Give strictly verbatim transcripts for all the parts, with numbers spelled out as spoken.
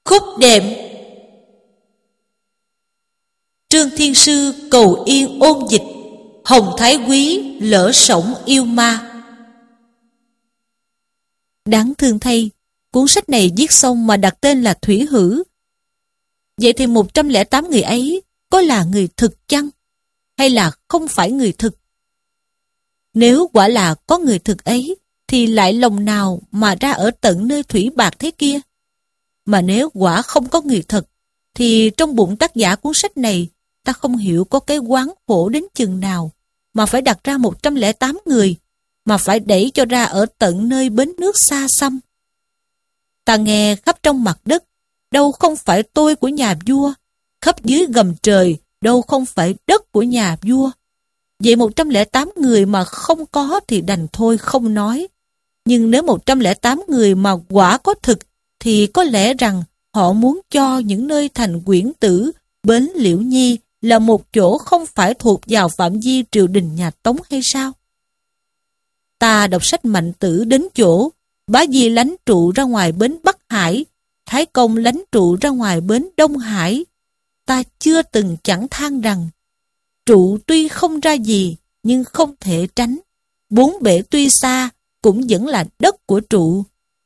Khúc đệm. Trương Thiên Sư cầu yên ôn dịch, Hồng Thái Quý lỡ sổng yêu ma. Đáng thương thay, cuốn sách này viết xong mà đặt tên là Thủy Hử. Vậy thì một trăm lẻ tám người ấy có là người thực chăng? Hay là không phải người thực? Nếu quả là có người thực ấy, thì lại lòng nào mà ra ở tận nơi thủy bạc thế kia? Mà nếu quả không có người thật, thì trong bụng tác giả cuốn sách này, ta không hiểu có cái oán khổ đến chừng nào, mà phải đặt ra một trăm lẻ tám người, mà phải đẩy cho ra ở tận nơi bến nước xa xăm. Ta nghe khắp trong mặt đất, đâu không phải tôi của nhà vua, khắp dưới gầm trời, đâu không phải đất của nhà vua. Vậy một trăm lẻ tám người mà không có thì đành thôi không nói. Nhưng nếu một trăm lẻ tám người mà quả có thực, thì có lẽ rằng họ muốn cho những nơi thành Quyển Tử, Bến Liễu Nhi là một chỗ không phải thuộc vào phạm vi triều đình nhà Tống hay sao? Ta đọc sách Mạnh Tử đến chỗ Bá Di lánh trụ ra ngoài bến Bắc Hải, Thái Công lánh trụ ra ngoài bến Đông Hải. Ta chưa từng chẳng than rằng trụ tuy không ra gì, nhưng không thể tránh. Bốn bể tuy xa, cũng vẫn là đất của trụ.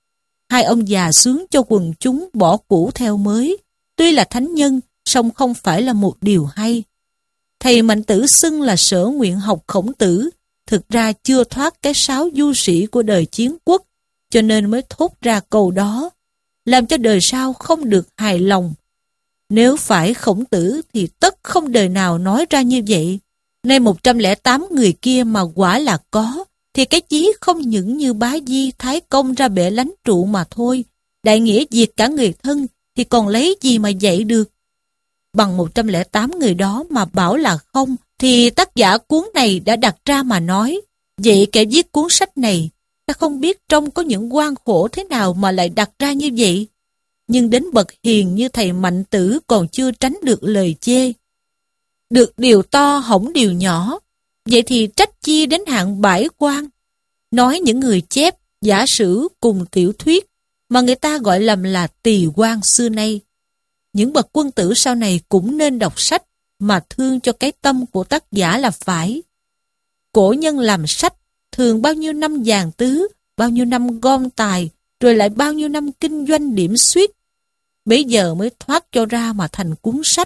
Hai ông già sướng cho quần chúng bỏ cũ theo mới. Tuy là thánh nhân, song không phải là một điều hay. Thầy Mạnh Tử xưng là sở nguyện học Khổng Tử, thực ra chưa thoát cái sáo du sĩ của đời chiến quốc, cho nên mới thốt ra câu đó, làm cho đời sau không được hài lòng. Nếu phải Khổng Tử thì tất không đời nào nói ra như vậy. Nay một trăm lẻ tám người kia mà quả là có, thì cái chí không những như Bá Di, Thái Công ra bể lánh trụ mà thôi. Đại nghĩa diệt cả người thân thì còn lấy gì mà dạy được. Bằng một trăm lẻ tám người đó mà bảo là không, thì tác giả cuốn này đã đặt ra mà nói. Vậy kẻ viết cuốn sách này, ta không biết trong có những oan khổ thế nào mà lại đặt ra như vậy. Nhưng đến bậc hiền như thầy Mạnh Tử còn chưa tránh được lời chê. Được điều to hỏng điều nhỏ, vậy thì trách chi đến hạng bãi quan. Nói những người chép, giả sử cùng tiểu thuyết, mà người ta gọi lầm là tỳ quan xưa nay. Những bậc quân tử sau này cũng nên đọc sách, mà thương cho cái tâm của tác giả là phải. Cổ nhân làm sách, thường bao nhiêu năm vàng tứ, bao nhiêu năm gom tài, rồi lại bao nhiêu năm kinh doanh điểm xuyết. Bây giờ mới thoát cho ra mà thành cuốn sách.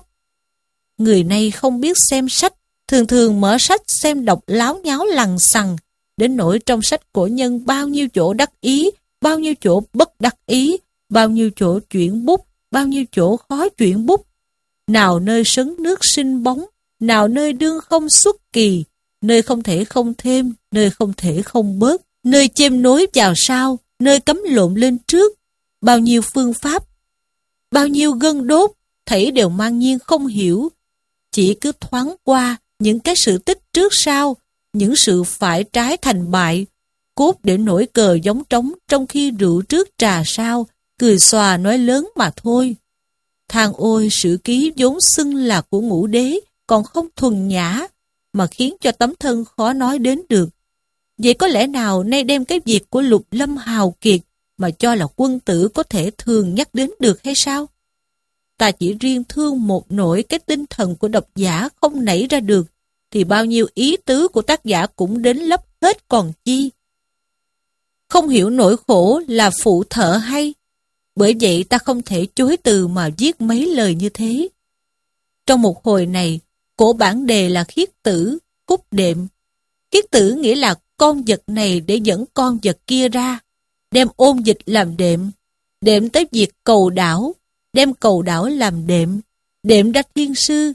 Người này không biết xem sách, thường thường mở sách xem đọc láo nháo lằng xằng, đến nỗi trong sách cổ nhân bao nhiêu chỗ đắc ý, bao nhiêu chỗ bất đắc ý, bao nhiêu chỗ chuyển bút, bao nhiêu chỗ khó chuyển bút. Nào nơi sấn nước sinh bóng, nào nơi đương không xuất kỳ, nơi không thể không thêm, nơi không thể không bớt, nơi chêm nối vào sau, nơi cấm lộn lên trước. Bao nhiêu phương pháp, bao nhiêu gân đốt, thảy đều mang nhiên không hiểu. Chỉ cứ thoáng qua những cái sự tích trước sau, những sự phải trái thành bại, cốt để nổi cờ giống trống trong khi rượu trước trà sau, cười xòa nói lớn mà thôi. Than ôi sử ký vốn xưng là của ngũ đế, còn không thuần nhã, mà khiến cho tấm thân khó nói đến được. Vậy có lẽ nào nay đem cái việc của Lục Lâm hào kiệt mà cho là quân tử có thể thường nhắc đến được hay sao? Ta chỉ riêng thương một nỗi cái tinh thần của độc giả không nảy ra được, thì bao nhiêu ý tứ của tác giả cũng đến lấp hết còn chi. Không hiểu nỗi khổ là phụ thợ hay, bởi vậy ta không thể chối từ mà viết mấy lời như thế. Trong một hồi này, cổ bản đề là khiết tử, khúc đệm. Khiết tử nghĩa là con vật này để dẫn con vật kia ra, đem ôn dịch làm đệm, đệm tới việc cầu đảo, đem cầu đảo làm đệm, đệm ra thiên sư,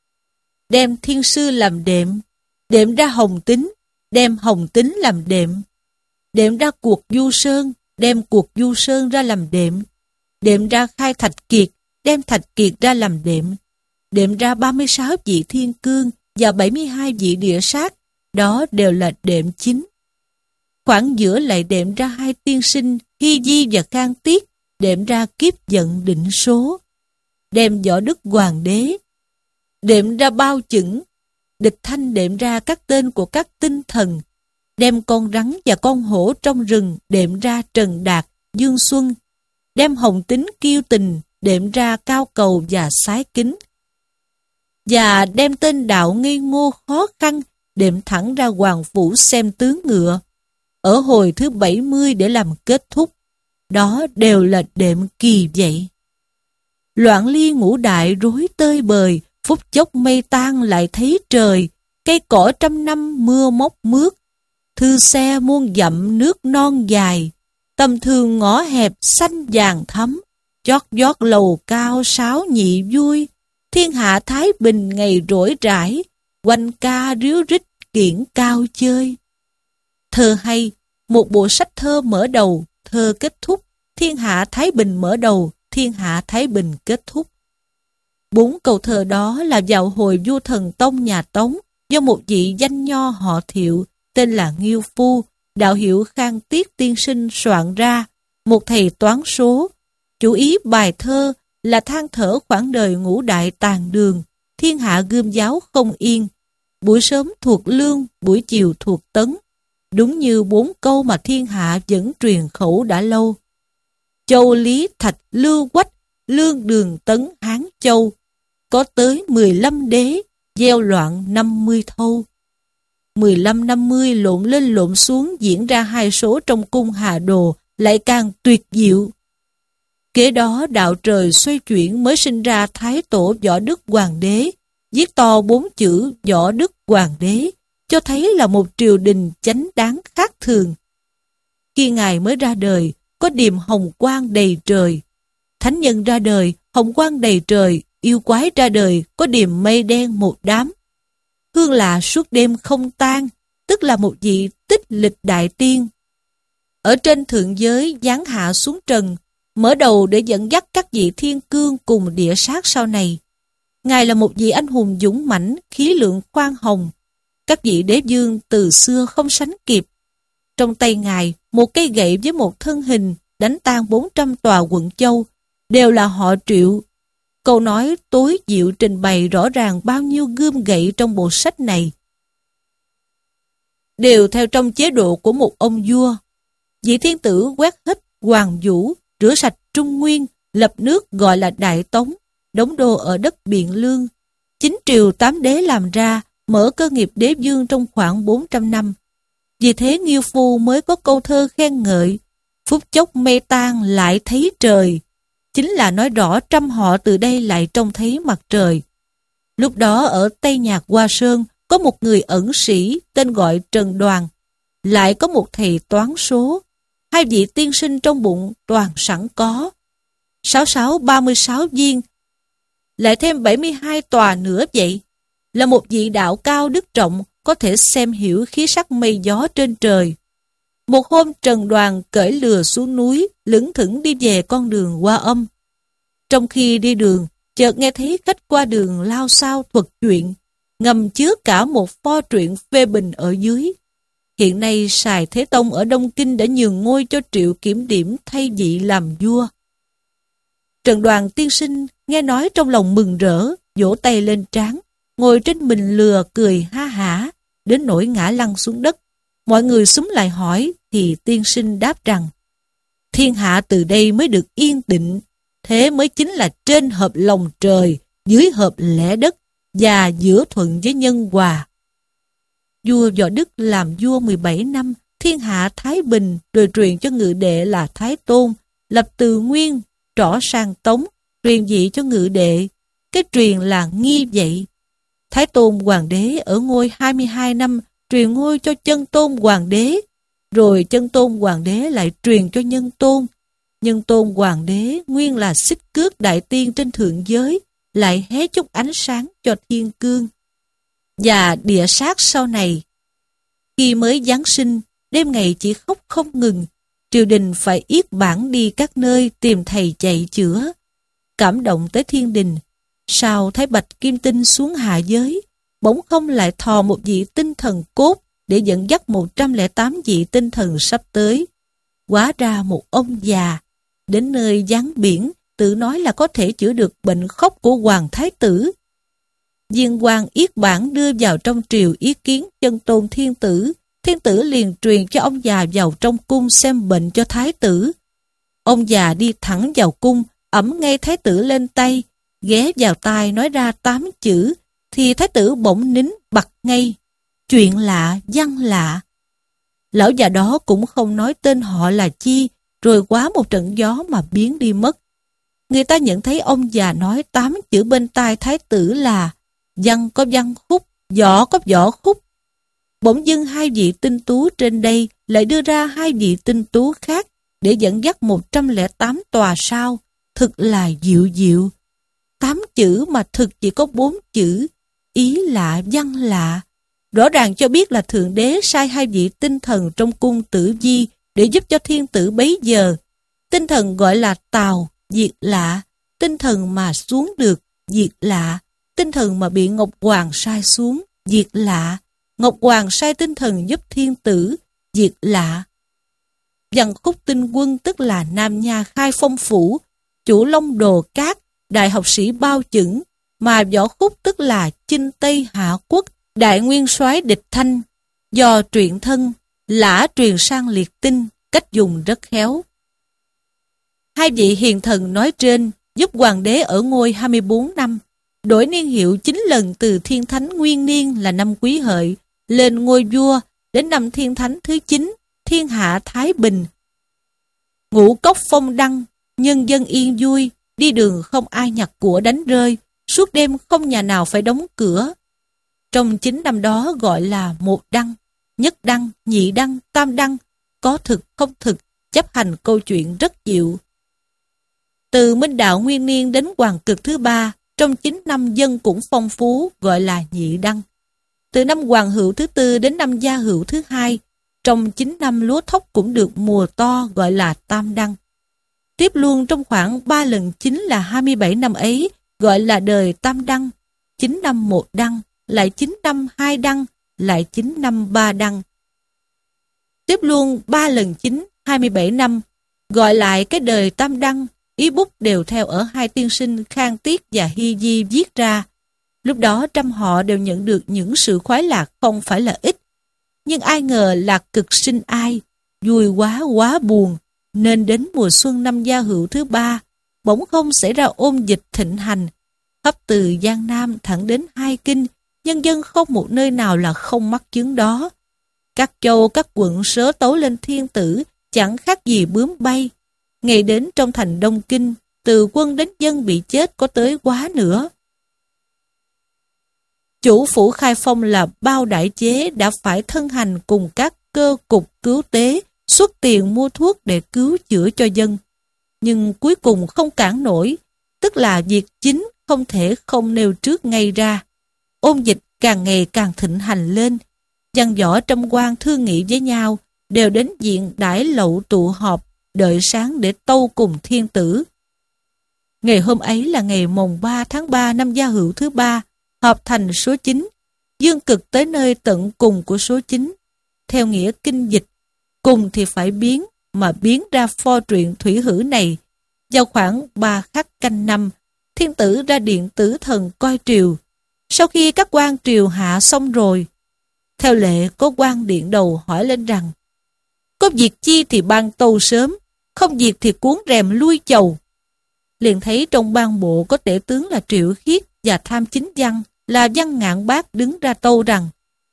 đem thiên sư làm đệm, đệm ra hồng tính, đem hồng tính làm đệm, đệm ra cuộc du sơn, đem cuộc du sơn ra làm đệm, đệm ra khai thạch kiệt, đem thạch kiệt ra làm đệm, đệm ra ba mươi sáu vị thiên cương và bảy mươi hai vị địa sát, đó đều là đệm chính. Khoảng giữa lại đệm ra hai tiên sinh Hy Di và Khang Tiết, đệm ra kiếp vận định số, đem võ đức hoàng đế, đệm ra bao chững, địch thanh đệm ra các tên của các tinh thần, đem con rắn và con hổ trong rừng đệm ra Trần Đạt, Dương Xuân, đem hồng tính kiêu tình đệm ra cao cầu và sái kính, và đem tên đạo ngây ngô khó khăn đệm thẳng ra hoàng phủ xem tướng ngựa, ở hồi thứ bảy mươi để làm kết thúc. Đó đều là đệm kỳ vậy. Loạn ly ngũ đại rối tơi bời, phút chốc mây tan lại thấy trời, cây cỏ trăm năm mưa móc mướt, thư xe muôn dặm nước non dài, tầm thường ngõ hẹp xanh vàng thắm, chót vót lầu cao sáo nhị vui, thiên hạ thái bình ngày rỗi rãi, quanh ca ríu rít kiển cao chơi. Thơ hay, một bộ sách thơ mở đầu, thơ kết thúc, thiên hạ thái bình mở đầu, thiên hạ thái bình kết thúc. Bốn câu thơ đó là vào hồi vua Thần Tông nhà Tống, do một vị danh nho họ Thiệu tên là Nghiêu Phu, đạo hiệu Khang Tiết tiên sinh soạn ra, một thầy toán số. Chủ ý bài thơ là than thở khoảng đời ngũ đại tàn đường, thiên hạ gươm giáo không yên, buổi sớm thuộc Lương, buổi chiều thuộc Tấn, đúng như bốn câu mà thiên hạ vẫn truyền khẩu đã lâu. Châu Lý Thạch Lưu Quách, Lương Đường Tấn Hán Châu, có tới mười lăm đế, gieo loạn năm mươi thâu. mười lăm năm mươi lộn lên lộn xuống diễn ra hai số trong cung Hà Đồ lại càng tuyệt diệu. Kế đó đạo trời xoay chuyển mới sinh ra Thái Tổ Võ Đức Hoàng đế, viết to bốn chữ Võ Đức Hoàng đế, cho thấy là một triều đình chánh đáng khác thường. Khi Ngài mới ra đời, có điềm hồng quang đầy trời. Thánh nhân ra đời, hồng quang đầy trời, yêu quái ra đời, có điềm mây đen một đám. Hương lạ suốt đêm không tan, tức là một vị tích lịch đại tiên. Ở trên thượng giới giáng hạ xuống trần, mở đầu để dẫn dắt các vị thiên cương cùng địa sát sau này. Ngài là một vị anh hùng dũng mãnh, khí lượng khoan hồng. Các vị đế vương từ xưa không sánh kịp. Trong tay Ngài, một cây gậy với một thân hình đánh tan bốn trăm tòa quận châu, đều là họ Triệu. Câu nói tối diệu trình bày rõ ràng bao nhiêu gươm gậy trong bộ sách này, đều theo trong chế độ của một ông vua. Vị thiên tử quét hết Hoàng Vũ, rửa sạch Trung Nguyên, lập nước gọi là Đại Tống, đóng đô ở đất Biện Lương. Chín triều tám đế làm ra, mở cơ nghiệp đế vương trong khoảng bốn trăm năm. Vì thế Nghiêu Phu mới có câu thơ khen ngợi, phút chốc mây tan lại thấy trời, chính là nói rõ trăm họ từ đây lại trông thấy mặt trời. Lúc đó ở Tây Nhạc Hoa Sơn có một người ẩn sĩ tên gọi Trần Đoàn, lại có một thầy toán số, hai vị tiên sinh trong bụng toàn sẵn có, sáu sáu ba mươi sáu viên, lại thêm bảy mươi hai tòa nữa vậy, là một vị đạo cao đức trọng, có thể xem hiểu khí sắc mây gió trên trời. Một hôm Trần Đoàn cởi lừa xuống núi, lững thững đi về con đường Hoa Âm. Trong khi đi đường, chợt nghe thấy khách qua đường lao xao thuật chuyện, ngầm chứa cả một pho truyện phê bình ở dưới. Hiện nay Sài Thế Tông ở Đông Kinh đã nhường ngôi cho Triệu Kiểm Điểm thay vị làm vua. Trần Đoàn tiên sinh nghe nói trong lòng mừng rỡ, vỗ tay lên trán, ngồi trên mình lừa cười ha hả, đến nỗi ngã lăn xuống đất. Mọi người xúm lại hỏi, thì tiên sinh đáp rằng, thiên hạ từ đây mới được yên tĩnh, thế mới chính là trên hợp lòng trời, dưới hợp lẽ đất, và giữa thuận với nhân hòa. Vua Võ Đức làm vua mười bảy năm, thiên hạ thái bình, rồi truyền cho ngự đệ là Thái Tôn, lập từ Nguyên, trỏ sang Tống, truyền vị cho ngự đệ. Cái truyền là nghi vậy. Thái Tôn Hoàng đế ở ngôi hai mươi hai năm, truyền ngôi cho Chân Tôn Hoàng đế, rồi Chân Tôn Hoàng đế lại truyền cho Nhân Tôn. Nhân Tôn Hoàng đế nguyên là xích cước đại tiên trên thượng giới, lại hé chút ánh sáng cho thiên cương. Và địa sát sau này, khi mới Giáng sinh, đêm ngày chỉ khóc không ngừng, triều đình phải yết bản đi các nơi tìm thầy chạy chữa. Cảm động tới thiên đình, sao thấy Bạch Kim Tinh xuống hạ giới, bỗng không lại thò một vị tinh thần cốt để dẫn dắt một trăm lẻ tám vị tinh thần sắp tới. Hóa ra một ông già, đến nơi giáng biển, tự nói là có thể chữa được bệnh khóc của Hoàng Thái Tử. Viên quan yết bản đưa vào trong triều ý kiến Chân Tôn Thiên Tử, Thiên Tử liền truyền cho ông già vào trong cung xem bệnh cho Thái Tử. Ông già đi thẳng vào cung, ẵm ngay thái tử lên tay, ghé vào tai nói ra tám chữ, thì thái tử bỗng nín bặt ngay. Chuyện lạ, văn lạ. Lão già đó cũng không nói tên họ là chi, rồi quá một trận gió mà biến đi mất. Người ta nhận thấy ông già nói tám chữ bên tai thái tử là văn có văn khúc, võ có võ khúc. Bỗng dưng hai vị tinh tú trên đây lại đưa ra hai vị tinh tú khác để dẫn dắt một trăm lẻ tám tòa sao. Thực là diệu diệu. Tám chữ mà thực chỉ có bốn chữ, ý lạ, văn lạ. Rõ ràng cho biết là Thượng Đế sai hai vị tinh thần trong cung Tử Vi để giúp cho thiên tử bấy giờ. Tinh thần gọi là Tào, Diệt Lạ. Tinh thần mà xuống được, Diệt Lạ. Tinh thần mà bị Ngọc Hoàng sai xuống, Diệt Lạ. Ngọc Hoàng sai tinh thần giúp thiên tử, Diệt Lạ. Văn khúc tinh quân tức là Nam Nha Khai Phong Phủ, Chủ Long Đồ Cát, đại học sĩ Bao Chững, mà võ khúc tức là Chinh Tây Hạ Quốc, đại nguyên soái Địch Thanh, do truyện thân, lã truyền sang liệt tinh, cách dùng rất khéo. Hai vị hiền thần nói trên giúp hoàng đế ở ngôi hai mươi bốn năm, đổi niên hiệu chín lần từ thiên thánh nguyên niên là năm Quý Hợi, lên ngôi vua đến năm thiên thánh thứ chín, thiên hạ thái bình. Ngũ cốc phong đăng, nhân dân yên vui, đi đường không ai nhặt của đánh rơi, suốt đêm không nhà nào phải đóng cửa. Trong chín năm đó gọi là một đăng, nhất đăng, nhị đăng, tam đăng, có thực không thực, chấp hành câu chuyện rất dịu. Từ Minh Đạo Nguyên Niên đến Hoàng Cực thứ ba, trong chín năm dân cũng phong phú, gọi là nhị đăng. Từ năm Hoàng Hữu thứ tư đến năm Gia Hữu thứ hai, trong chín năm lúa thóc cũng được mùa to, gọi là tam đăng. Tiếp luôn trong khoảng ba lần chín là hai mươi bảy năm ấy, gọi là đời tam đăng. chín năm một đăng, lại chín năm hai đăng, lại chín năm ba đăng. Tiếp luôn ba lần chín, hai mươi bảy năm, gọi lại cái đời tam đăng. Ý bút đều theo ở hai tiên sinh Khang Tiết và Hy Di viết ra. Lúc đó trăm họ đều nhận được những sự khoái lạc không phải là ít. Nhưng ai ngờ lạc cực sinh ai, vui quá quá buồn, nên đến mùa xuân năm Gia Hữu thứ ba, bỗng không xảy ra ôn dịch thịnh hành. Khắp từ Giang Nam thẳng đến Hai Kinh, nhân dân không một nơi nào là không mắc chứng đó. Các châu, các quận sớ tấu lên thiên tử, chẳng khác gì bướm bay. Ngày đến trong thành Đông Kinh, từ quân đến dân bị chết có tới quá nữa. Chủ phủ Khai Phong là Bao Đại Chế đã phải thân hành cùng các cơ cục cứu tế, xuất tiền mua thuốc để cứu chữa cho dân. Nhưng cuối cùng không cản nổi, tức là việc chính không thể không nêu trước ngay ra. Ôn dịch càng ngày càng thịnh hành lên, văn võ trăm quan thương nghị với nhau, đều đến diện đãi lậu tụ họp, đợi sáng để tâu cùng thiên tử. Ngày hôm ấy là ngày mồng ba tháng ba năm Gia Hữu thứ ba, hợp thành số chín, dương cực tới nơi tận cùng của số chín. Theo nghĩa kinh dịch, cùng thì phải biến, mà biến ra pho truyện thủy hử này. Vào khoảng ba khắc canh năm, thiên tử ra điện tử thần coi triều. Sau khi các quan triều hạ xong rồi, theo lệ có quan điện đầu hỏi lên rằng, có việc chi thì ban tâu sớm, không việc thì cuốn rèm lui chầu. Liền thấy trong ban bộ có tể tướng là Triệu Khiết và tham chính văn là Văn Ngạn Bác đứng ra tâu rằng,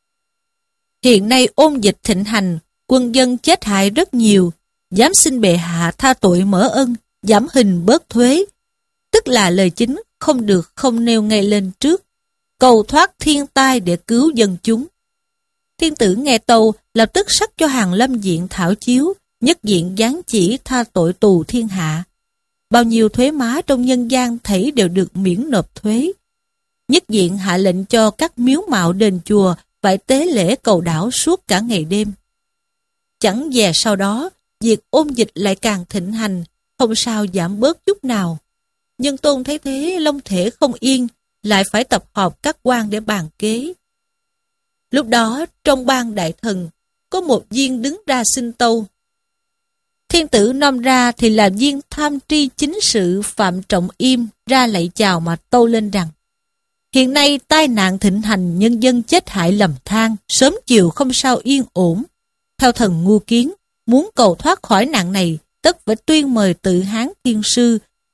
hiện nay ôn dịch thịnh hành, quân dân chết hại rất nhiều, dám xin bệ hạ tha tội mở ân, giảm hình bớt thuế. Tức là lời chính không được không nêu ngay lên trước, cầu thoát thiên tai để cứu dân chúng. Thiên tử nghe tâu, lập tức sắc cho Hàn Lâm Diện thảo chiếu, nhất diện giáng chỉ tha tội tù thiên hạ. Bao nhiêu thuế má trong nhân gian thảy đều được miễn nộp thuế. Nhất diện hạ lệnh cho các miếu mạo đền chùa phải tế lễ cầu đảo suốt cả ngày đêm. Chẳng dè sau đó, việc ôn dịch lại càng thịnh hành, không sao giảm bớt chút nào. Nhân Tôn thấy thế long thể không yên, lại phải tập họp các quan để bàn kế. Lúc đó, trong ban đại thần, có một viên đứng ra xin tâu. Thiên tử nom ra thì là viên tham tri chính sự Phạm Trọng Im ra lạy chào mà tâu lên rằng, hiện nay tai nạn thịnh hành, nhân dân chết hại lầm than, sớm chiều không sao yên ổn. Theo thần ngu kiến, muốn cầu thoát khỏi nạn này, tất phải tuyên mời Tự Hán Thiên Sư,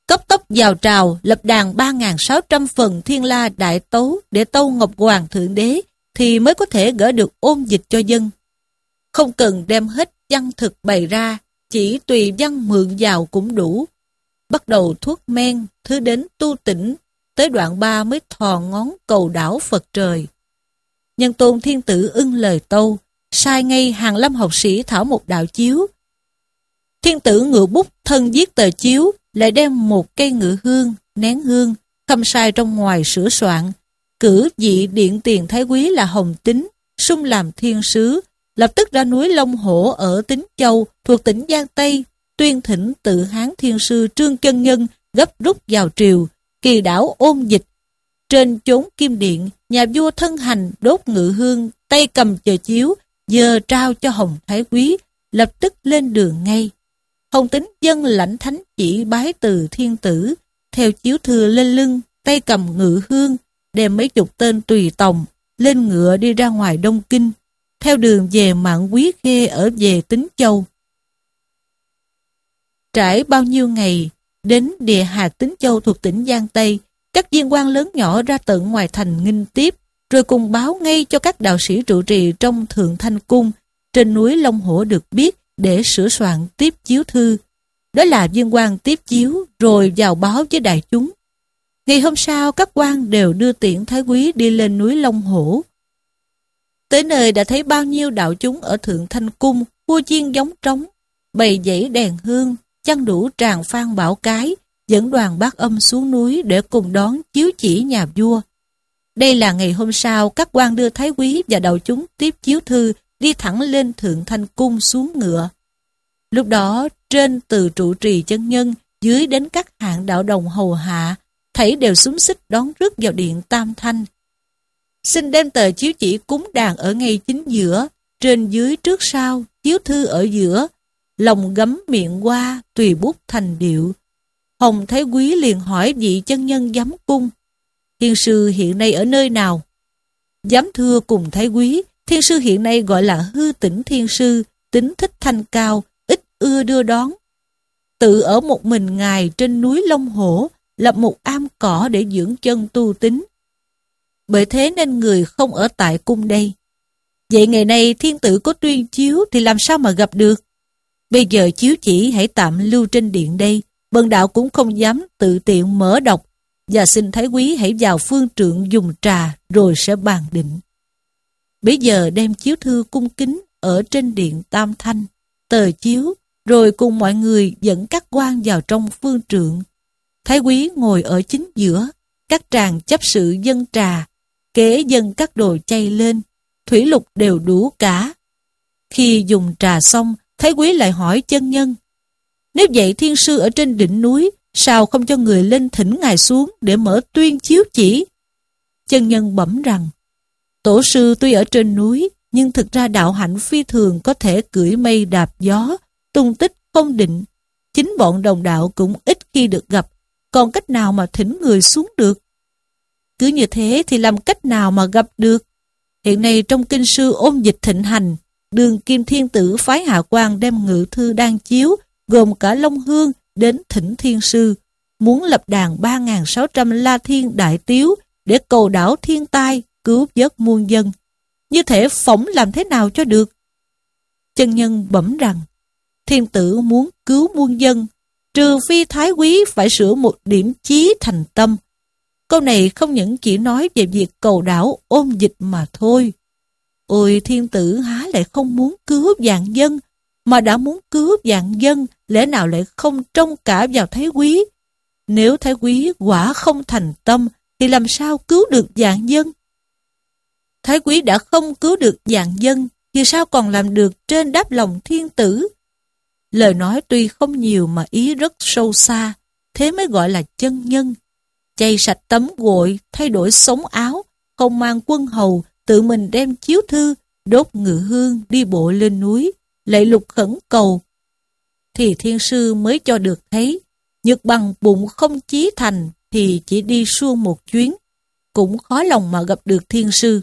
cấp tốc vào trào lập đàn ba nghìn sáu trăm phần thiên la đại tấu để tâu Ngọc Hoàng Thượng Đế thì mới có thể gỡ được ôn dịch cho dân. Không cần đem hết văn thực bày ra, chỉ tùy văn mượn vào cũng đủ. Bắt đầu thuốc men, thứ đến tu tỉnh, tới đoạn ba mới thò ngón cầu đảo Phật trời. Nhân Tôn Thiên Tử ưng lời tâu, sai ngay hàng lâm học sĩ thảo một đạo chiếu. Thiên Tử ngự bút thân viết tờ chiếu, lại đem một cây ngự hương, nén hương, khâm sai trong ngoài sửa soạn, cử vị điện tiền thái quý là Hồng Tín, sung làm thiên sứ, lập tức ra núi Long Hổ ở Tín Châu, thuộc tỉnh Giang Tây, tuyên thỉnh Tự Hán Thiên Sư Trương Chân Nhân gấp rút vào triều, kỳ đảo ôn dịch. Trên chốn Kim Điện, nhà vua thân hành đốt ngự hương, tay cầm chờ chiếu, giờ trao cho Hồng Thái Quý, lập tức lên đường ngay. Hồng Tín dân lãnh thánh chỉ bái từ Thiên Tử, theo chiếu thừa lên lưng, tay cầm ngự hương, đem mấy chục tên tùy tòng, lên ngựa đi ra ngoài Đông Kinh, theo đường về Mạn Quý Khê ở về Tín Châu. Trải bao nhiêu ngày, đến địa hạt Tín Châu thuộc tỉnh Giang Tây, các viên quan lớn nhỏ ra tận ngoài thành nghinh tiếp, rồi cùng báo ngay cho các đạo sĩ trụ trì trong Thượng Thanh Cung, trên núi Long Hổ được biết để sửa soạn tiếp chiếu thư. Đó là viên quan tiếp chiếu, rồi vào báo với đại chúng. Ngày hôm sau, các quan đều đưa tiễn Thái Quý đi lên núi Long Hổ. Tới nơi đã thấy bao nhiêu đạo chúng ở Thượng Thanh Cung, vua chiên giống trống, bày dãy đèn hương, chăn đủ tràng phan bảo cái, dẫn đoàn bát âm xuống núi để cùng đón chiếu chỉ nhà vua. Đây là ngày hôm sau, các quan đưa Thái Quý và đạo chúng tiếp chiếu thư đi thẳng lên Thượng Thanh Cung xuống ngựa. Lúc đó, trên từ trụ trì chân nhân, dưới đến các hạng đạo đồng hầu hạ, thảy đều xúm xích đón rước vào điện Tam Thanh. Xin đem tờ chiếu chỉ cúng đàn ở ngay chính giữa, trên dưới trước sau, chiếu thư ở giữa, lòng gấm miệng qua, tùy bút thành điệu. Hồng Thái Quý liền hỏi vị chân nhân giám cung, Thiên sư hiện nay ở nơi nào? Giám thưa cùng Thái Quý, Thiên sư hiện nay gọi là hư tỉnh Thiên sư, tính thích thanh cao, ít ưa đưa đón. Tự ở một mình ngài trên núi Long Hổ, lập một am cỏ để dưỡng chân tu tín. Bởi thế nên người không ở tại cung đây. Vậy ngày nay thiên tử có tuyên chiếu thì làm sao mà gặp được? Bây giờ chiếu chỉ hãy tạm lưu trên điện đây, bần đạo cũng không dám tự tiện mở đọc, và xin Thái Quý hãy vào phương trượng dùng trà rồi sẽ bàn định. Bây giờ đem chiếu thư cung kính ở trên điện Tam Thanh, tờ chiếu, rồi cùng mọi người dẫn các quan vào trong phương trượng. Thái Quý ngồi ở chính giữa, các tràng chấp sự dâng trà, kế dâng các đồ chay lên, thủy lục đều đủ cả. Khi dùng trà xong, Thái Quý lại hỏi chân nhân, nếu vậy thiên sư ở trên đỉnh núi, sao không cho người lên thỉnh ngài xuống để mở tuyên chiếu chỉ? Chân nhân bẩm rằng, tổ sư tuy ở trên núi, nhưng thực ra đạo hạnh phi thường có thể cưỡi mây đạp gió, tung tích không định. Chính bọn đồng đạo cũng ít khi được gặp, còn cách nào mà thỉnh người xuống được? Cứ như thế thì làm cách nào mà gặp được? Hiện nay trong kinh sư ôn dịch thịnh hành, đường Kim Thiên Tử phái hạ quan đem ngự thư đan chiếu, gồm cả Long Hương đến thỉnh thiên sư, muốn lập đàn ba nghìn sáu trăm la thiên đại tiếu để cầu đảo thiên tai, cứu vớt muôn dân. Như thể phỏng làm thế nào cho được? Chân nhân bẩm rằng, thiên tử muốn cứu muôn dân, trừ phi Thái Quý phải sửa một điểm chí thành tâm. Câu này không những chỉ nói về việc cầu đảo ôn dịch mà thôi. Ôi thiên tử há lại không muốn cứu vạn dân, mà đã muốn cứu vạn dân, lẽ nào lại không trông cả vào Thái Quý? Nếu Thái Quý quả không thành tâm, thì làm sao cứu được vạn dân? Thái Quý đã không cứu được vạn dân, thì sao còn làm được trên đáp lòng thiên tử? Lời nói tuy không nhiều mà ý rất sâu xa, thế mới gọi là chân nhân. Chay sạch tấm gội, thay đổi sống áo, không mang quân hầu, tự mình đem chiếu thư, đốt ngự hương, đi bộ lên núi, lạy lục khẩn cầu, thì thiên sư mới cho được thấy. Nhược bằng bụng không chí thành thì chỉ đi suông một chuyến, cũng khó lòng mà gặp được thiên sư.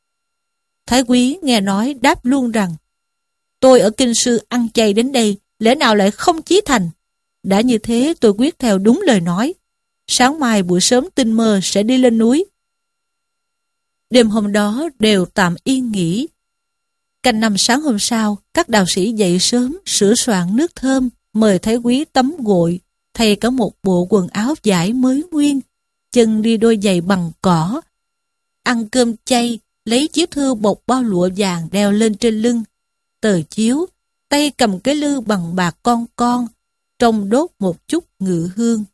Thái Quý nghe nói đáp luôn rằng, tôi ở kinh sư ăn chay đến đây, lẽ nào lại không chí thành? Đã như thế tôi quyết theo đúng lời nói. Sáng mai buổi sớm tinh mơ sẽ đi lên núi. Đêm hôm đó đều tạm yên nghỉ. Canh năm sáng hôm sau, các đạo sĩ dậy sớm, sửa soạn nước thơm, mời Thái Quý tắm gội, thay cả một bộ quần áo vải mới nguyên, chân đi đôi giày bằng cỏ, ăn cơm chay, lấy chiếu thư bọc bao lụa vàng đeo lên trên lưng, tờ chiếu, tay cầm cái lư bằng bạc con con, trong đốt một chút ngự hương.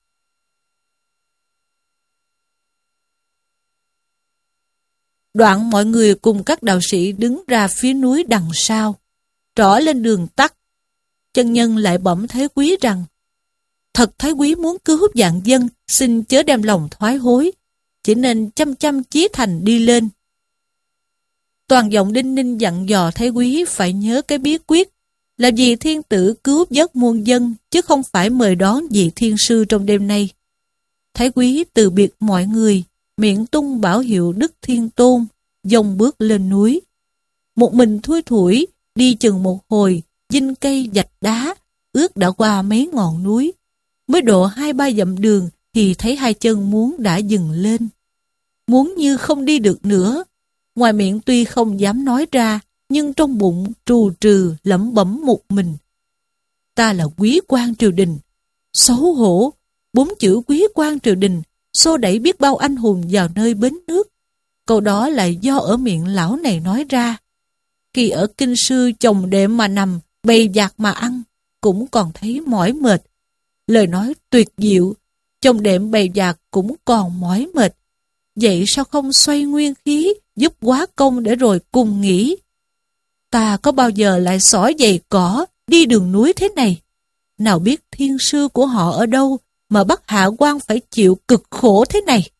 Đoạn mọi người cùng các đạo sĩ đứng ra phía núi đằng sau, trỏ lên đường tắt. Chân nhân lại bẩm Thái Quý rằng, thật Thái Quý muốn cứu vạn dân, xin chớ đem lòng thoái hối, chỉ nên chăm chăm chí thành đi lên. Toàn giọng đinh ninh dặn dò Thái Quý phải nhớ cái bí quyết, là vì thiên tử cứu vớt muôn dân, chứ không phải mời đón vị thiên sư trong đêm nay. Thái Quý từ biệt mọi người, miệng tung bảo hiệu Đức Thiên Tôn, dông bước lên núi. Một mình thui thủi, đi chừng một hồi, dinh cây dạch đá, ước đã qua mấy ngọn núi. Mới độ hai ba dặm đường thì thấy hai chân muốn đã dừng lên. Muốn như không đi được nữa. Ngoài miệng tuy không dám nói ra, nhưng trong bụng trù trừ lẩm bẩm một mình. Ta là quý quan triều đình. Xấu hổ, bốn chữ quý quan triều đình xô đẩy biết bao anh hùng vào nơi bến nước. Câu đó là do ở miệng lão này nói ra. Khi ở kinh sư chồng đệm mà nằm, bày dạt mà ăn, cũng còn thấy mỏi mệt. Lời nói tuyệt diệu, chồng đệm bày dạt cũng còn mỏi mệt. Vậy sao không xoay nguyên khí, giúp quá công để rồi cùng nghỉ? Ta có bao giờ lại xỏ giày cỏ, đi đường núi thế này? Nào biết thiên sư của họ ở đâu, mà bắt hạ quan phải chịu cực khổ thế này.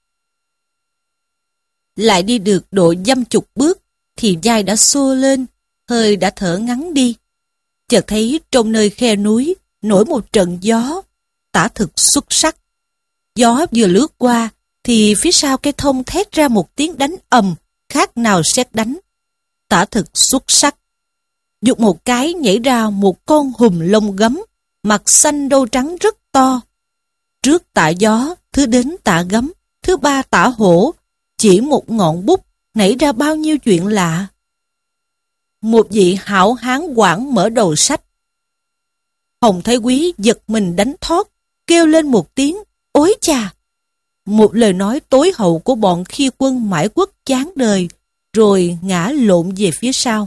Lại đi được độ dăm chục bước, thì vai đã xô lên, hơi đã thở ngắn đi. Chợt thấy trong nơi khe núi, nổi một trận gió, tả thực xuất sắc. Gió vừa lướt qua, thì phía sau cây thông thét ra một tiếng đánh ầm, khác nào sét đánh. Tả thực xuất sắc. Giục một cái nhảy ra một con hùm lông gấm, mặt xanh đô trắng rất to. Trước tả gió, thứ đến tả gấm, thứ ba tả hổ, chỉ một ngọn bút nảy ra bao nhiêu chuyện lạ. Một vị hảo hán quảng mở đầu sách. Hồng Thái Quý giật mình đánh thót, kêu lên một tiếng, ối chà! Một lời nói tối hậu của bọn khi quân mãi quốc chán đời, rồi ngã lộn về phía sau.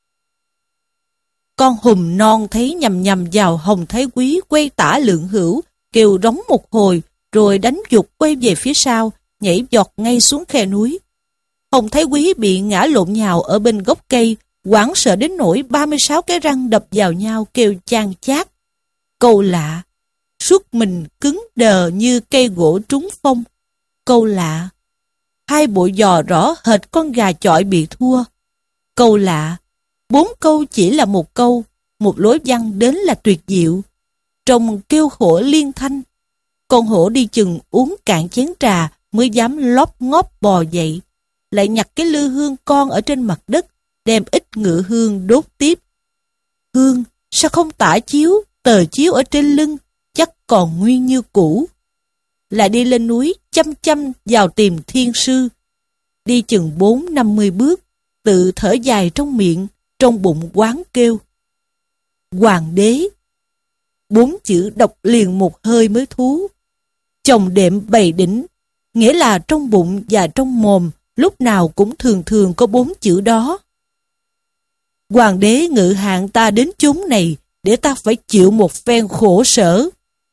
Con hùm non thấy nhầm nhầm vào Hồng Thái Quý quay tả lượng hữu, kêu rống một hồi, rồi đánh giục quay về phía sau, nhảy giọt ngay xuống khe núi. Hồng Thái Quý bị ngã lộn nhào ở bên gốc cây, hoảng sợ đến nỗi ba mươi sáu cái răng đập vào nhau kêu chan chát. Câu lạ, suốt mình cứng đờ như cây gỗ trúng phong. Câu lạ, hai bộ giò rõ hệt con gà chọi bị thua. Câu lạ, bốn câu chỉ là một câu, một lối văn đến là tuyệt diệu. Trong kêu khổ liên thanh, con hổ đi chừng uống cạn chén trà mới dám lóp ngóp bò dậy, lại nhặt cái lư hương con ở trên mặt đất, đem ít ngự hương đốt tiếp. Hương sao không tả chiếu, tờ chiếu ở trên lưng chắc còn nguyên như cũ. Lại đi lên núi chăm chăm vào tìm thiên sư. Đi chừng bốn năm mươi bước, tự thở dài trong miệng, trong bụng quán kêu. Hoàng đế! Bốn chữ đọc liền một hơi mới thú. Chồng đệm bầy đỉnh, nghĩa là trong bụng và trong mồm lúc nào cũng thường thường có bốn chữ đó. Hoàng đế ngự hạn ta đến chốn này để ta phải chịu một phen khổ sở.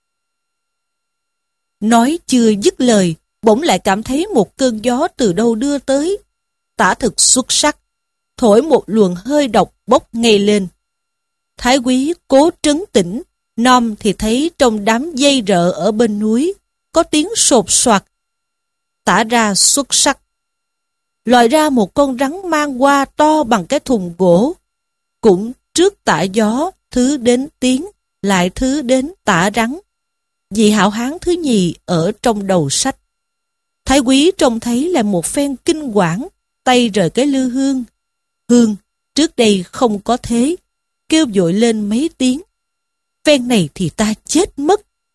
Nói chưa dứt lời, bỗng lại cảm thấy một cơn gió từ đâu đưa tới. Tả thực xuất sắc, thổi một luồng hơi độc bốc ngay lên. Thái Quý cố trấn tĩnh, nom thì thấy trong đám dây rợ ở bên núi, có tiếng sột soạt. Tả ra xuất sắc. Lòi ra một con rắn mang qua to bằng cái thùng gỗ. Cũng trước tả gió, thứ đến tiếng, lại thứ đến tả rắn. Vị hảo hán thứ nhì ở trong đầu sách. Thái Quý trông thấy là một phen kinh quản, tay rời cái lư hương. Hương, trước đây không có thế, kêu vội lên mấy tiếng. Phen này thì ta chết mất,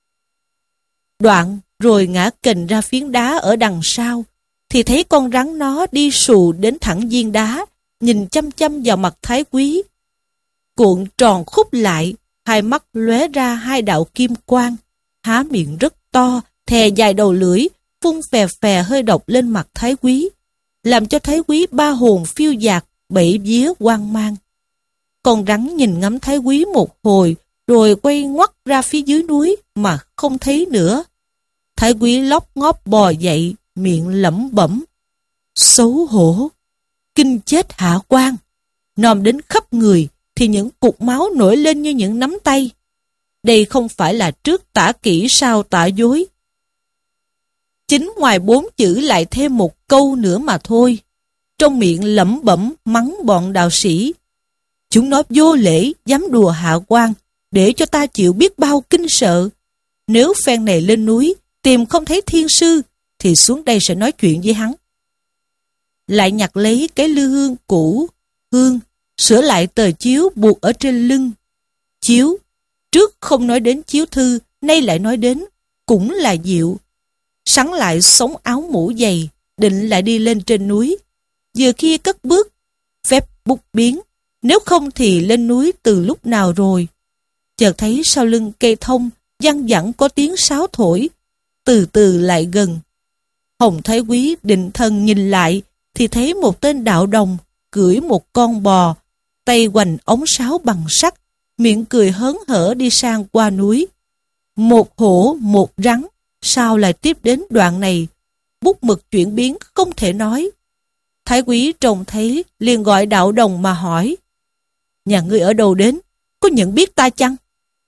Đoạn rồi ngã kình ra phiến đá ở đằng sau, thì thấy con rắn nó đi xù đến thẳng viên đá, nhìn chăm chăm vào mặt Thái Quý. Cuộn tròn khúc lại, hai mắt lóe ra hai đạo kim quang, há miệng rất to, thè dài đầu lưỡi, phun phè phè hơi độc lên mặt Thái Quý, làm cho Thái Quý ba hồn phiêu dạt, bảy vía hoang mang. Con rắn nhìn ngắm Thái Quý một hồi, rồi quay ngoắt ra phía dưới núi mà không thấy nữa. Thái Quý lóc ngóp bò dậy, miệng lẩm bẩm: xấu hổ, kinh chết hạ quan. Nom đến khắp người thì những cục máu nổi lên như những nắm tay. Đây không phải là trước tả kỹ sau tả dối. Chính ngoài bốn chữ lại thêm một câu nữa mà thôi. Trong miệng lẩm bẩm mắng bọn đạo sĩ: chúng nó vô lễ, dám đùa hạ quan, để cho ta chịu biết bao kinh sợ. Nếu phen này lên núi tìm không thấy thiên sư, thì xuống đây sẽ nói chuyện với hắn. Lại nhặt lấy cái lư hương cũ, hương, sửa lại tờ chiếu buộc ở trên lưng. Chiếu, trước không nói đến chiếu thư, nay lại nói đến, cũng là diệu. Sắn lại sống áo mũ dày, định lại đi lên trên núi. Vừa khi cất bước, phép bút biến, nếu không thì lên núi từ lúc nào rồi. Chợt thấy sau lưng cây thông, văng vẳng có tiếng sáo thổi, từ từ lại gần. Hồng Thái Quý định thần nhìn lại, thì thấy một tên đạo đồng cưỡi một con bò, tay hoành ống sáo bằng sắt, miệng cười hớn hở đi sang qua núi. Một hổ, một rắn, sao lại tiếp đến đoạn này? Bút mực chuyển biến không thể nói. Thái Quý trông thấy liền gọi đạo đồng mà hỏi: nhà ngươi ở đâu đến? Có nhận biết ta chăng?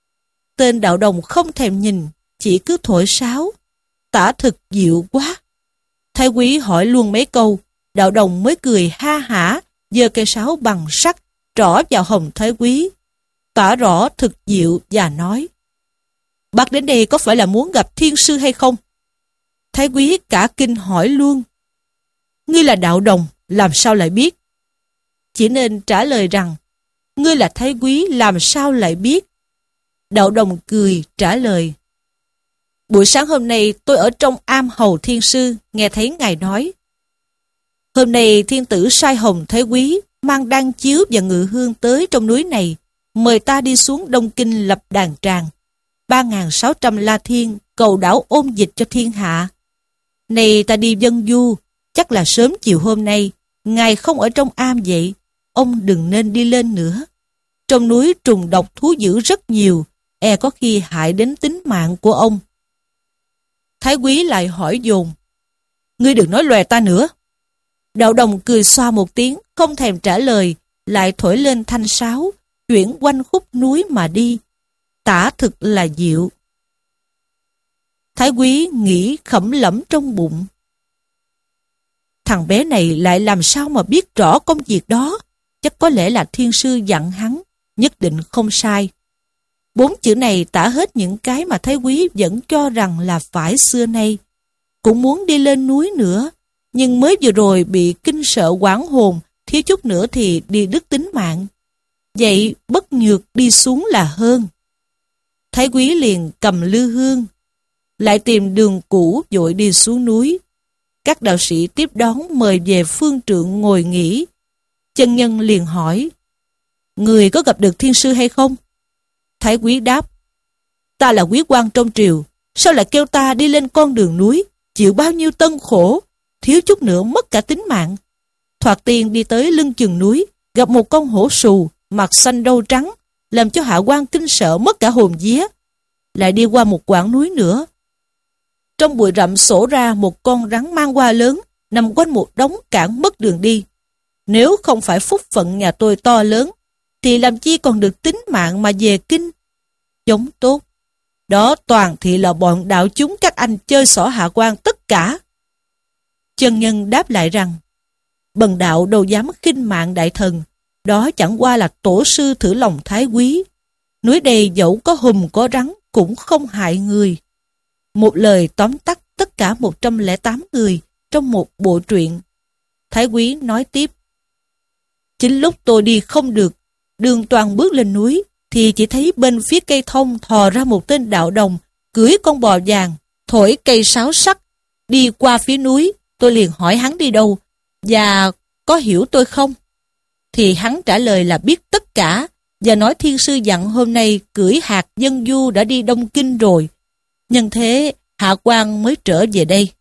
Tên đạo đồng không thèm nhìn, chỉ cứ thổi sáo. Tả thực diệu quá. Thái Quý hỏi luôn mấy câu, đạo đồng mới cười ha hả, giơ cây sáo bằng sắt trỏ vào Hồng Thái Quý, tả rõ thực diệu và nói: bác đến đây có phải là muốn gặp thiên sư hay không? Thái Quý cả kinh hỏi luôn: ngươi là đạo đồng, làm sao lại biết? Chỉ nên trả lời rằng: ngươi là Thái Quý, làm sao lại biết? Đạo đồng cười trả lời: buổi sáng hôm nay tôi ở trong am hầu thiên sư, nghe thấy ngài nói: hôm nay thiên tử sai Hồng Thái Quý mang đan chiếu và ngự hương tới trong núi này, mời ta đi xuống Đông Kinh lập đàn tràng, ba nghìn sáu trăm la thiên, cầu đảo ôn dịch cho thiên hạ. Này ta đi vân du, chắc là sớm chiều hôm nay, ngài không ở trong am vậy, ông đừng nên đi lên nữa. Trong núi trùng độc thú dữ rất nhiều, e có khi hại đến tính mạng của ông. Thái Quý lại hỏi dồn: ngươi đừng nói lòe ta nữa. Đạo đồng cười xoa một tiếng, không thèm trả lời, lại thổi lên thanh sáo, chuyển quanh khúc núi mà đi. Tả thực là diệu. Thái Quý nghĩ khẩm lẩm trong bụng: thằng bé này lại làm sao mà biết rõ công việc đó? Chắc có lẽ là thiên sư dặn hắn, nhất định không sai. Bốn chữ này tả hết những cái mà Thái Quý vẫn cho rằng là phải xưa nay. Cũng muốn đi lên núi nữa, nhưng mới vừa rồi bị kinh sợ hoảng hồn, thiếu chút nữa thì đi đứt tính mạng. Vậy bất nhược đi xuống là hơn. Thái Quý liền cầm lư hương, lại tìm đường cũ vội đi xuống núi. Các đạo sĩ tiếp đón mời về phương trượng ngồi nghỉ. Chân nhân liền hỏi: người có gặp được thiên sư hay không? Thái Quý đáp: ta là quý quan trong triều, sao lại kêu ta đi lên con đường núi, chịu bao nhiêu tân khổ, thiếu chút nữa mất cả tính mạng. Thoạt tiên đi tới lưng chừng núi, gặp một con hổ sù, mặt xanh râu trắng, làm cho hạ quan kinh sợ mất cả hồn vía. Lại đi qua một quãng núi nữa, trong bụi rậm sổ ra một con rắn mang hoa lớn, nằm quanh một đống cản mất đường đi. Nếu không phải phúc phận nhà tôi to lớn, thì làm chi còn được tính mạng mà về kinh. Giống tốt. Đó toàn thị là bọn đạo chúng các anh chơi xỏ hạ quan tất cả. Chân nhân đáp lại rằng: bần đạo đâu dám khinh mạng đại thần, đó chẳng qua là tổ sư thử lòng Thái Quý. Núi đây dẫu có hùm có rắn cũng không hại người. Một lời tóm tắt tất cả một trăm lẻ tám người trong một bộ truyện. Thái Quý nói tiếp: chính lúc tôi đi không được, đường toàn bước lên núi, thì chỉ thấy bên phía cây thông thò ra một tên đạo đồng, cưỡi con bò vàng, thổi cây sáo sắc, đi qua phía núi. Tôi liền hỏi hắn đi đâu, và có hiểu tôi không? Thì hắn trả lời là biết tất cả, và nói thiên sư dặn hôm nay cưỡi hạt dân du đã đi Đông Kinh rồi. Nhân thế, hạ quan mới trở về đây.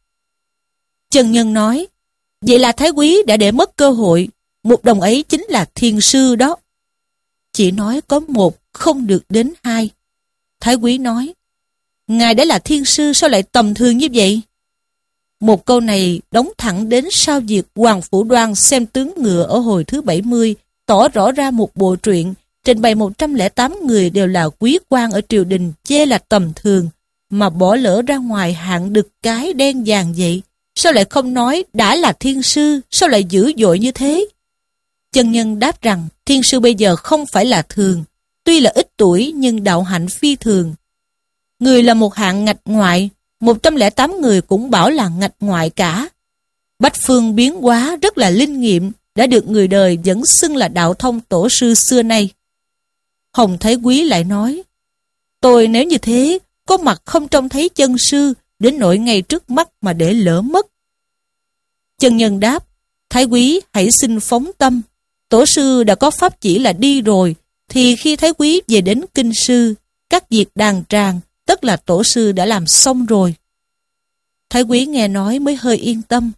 Chân Nhân nói, vậy là Thái Quý đã để mất cơ hội, một đồng ấy chính là thiên sư đó. Chỉ nói có một, không được đến hai. Thái Quý nói, ngài đã là thiên sư sao lại tầm thường như vậy? Một câu này đóng thẳng đến sau việc Hoàng Phủ Đoan xem tướng ngựa ở hồi thứ bảy mươi, tỏ rõ ra một bộ truyện, trình bày một trăm lẻ tám người đều là quý quan ở triều đình chê là tầm thường, mà bỏ lỡ ra ngoài hạng đực cái đen vàng vậy. Sao lại không nói đã là thiên sư, sao lại dữ dội như thế? Chân Nhân đáp rằng thiên sư bây giờ không phải là thường, tuy là ít tuổi nhưng đạo hạnh phi thường. Người là một hạng ngạch ngoại, một trăm lẻ tám người cũng bảo là ngạch ngoại cả. Bách phương biến hóa rất là linh nghiệm, đã được người đời vẫn xưng là đạo thông tổ sư xưa nay. Hồng Thái Quý lại nói, tôi nếu như thế, có mặt không trông thấy chân sư, đến nỗi ngay trước mắt mà để lỡ mất. Chân Nhân đáp, Thái Quý hãy xin phóng tâm. Tổ sư đã có pháp chỉ là đi rồi, thì khi Thái Quý về đến kinh sư, các việc đàn tràng, tất là tổ sư đã làm xong rồi. Thái Quý nghe nói mới hơi yên tâm.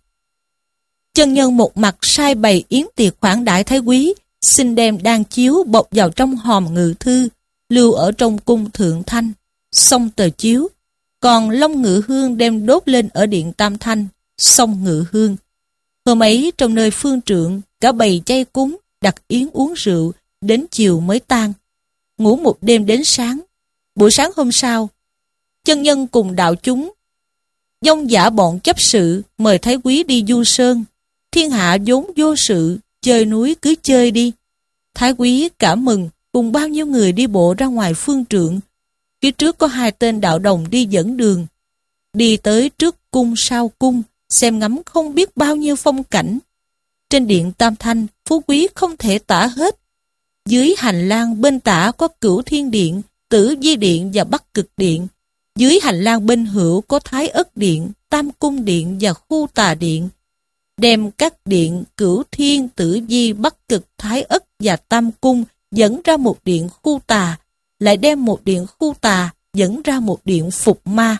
Chân Nhân một mặt sai bày yến tiệc khoản đãi Thái Quý, xin đem đan chiếu bọc vào trong hòm ngự thư, lưu ở trong cung Thượng Thanh, xong tờ chiếu. Còn long ngự hương đem đốt lên ở điện Tam Thanh, xong ngự hương. Hôm ấy trong nơi phương trượng, cả bầy chay cúng, đặt yến uống rượu, đến chiều mới tan. Ngủ một đêm đến sáng. Buổi sáng hôm sau, Chân Nhân cùng đạo chúng dông dã bọn chấp sự mời Thái Quý đi du sơn. Thiên hạ vốn vô sự, chơi núi cứ chơi đi. Thái Quý cảm mừng, cùng bao nhiêu người đi bộ ra ngoài phương trượng. Phía trước có hai tên đạo đồng đi dẫn đường. Đi tới trước cung sau cung, xem ngắm không biết bao nhiêu phong cảnh. Trên điện Tam Thanh, phú quý không thể tả hết. Dưới hành lang bên tả có Cửu Thiên Điện, Tử Vi Điện và Bắc Cực Điện. Dưới hành lang bên hữu có Thái Ất Điện, Tam Cung Điện và Khu Tà Điện. Đem các điện Cửu Thiên, Tử Vi, Bắc Cực, Thái Ất và Tam Cung dẫn ra một điện Khu Tà, lại đem một điện Khu Tà dẫn ra một điện Phục Ma.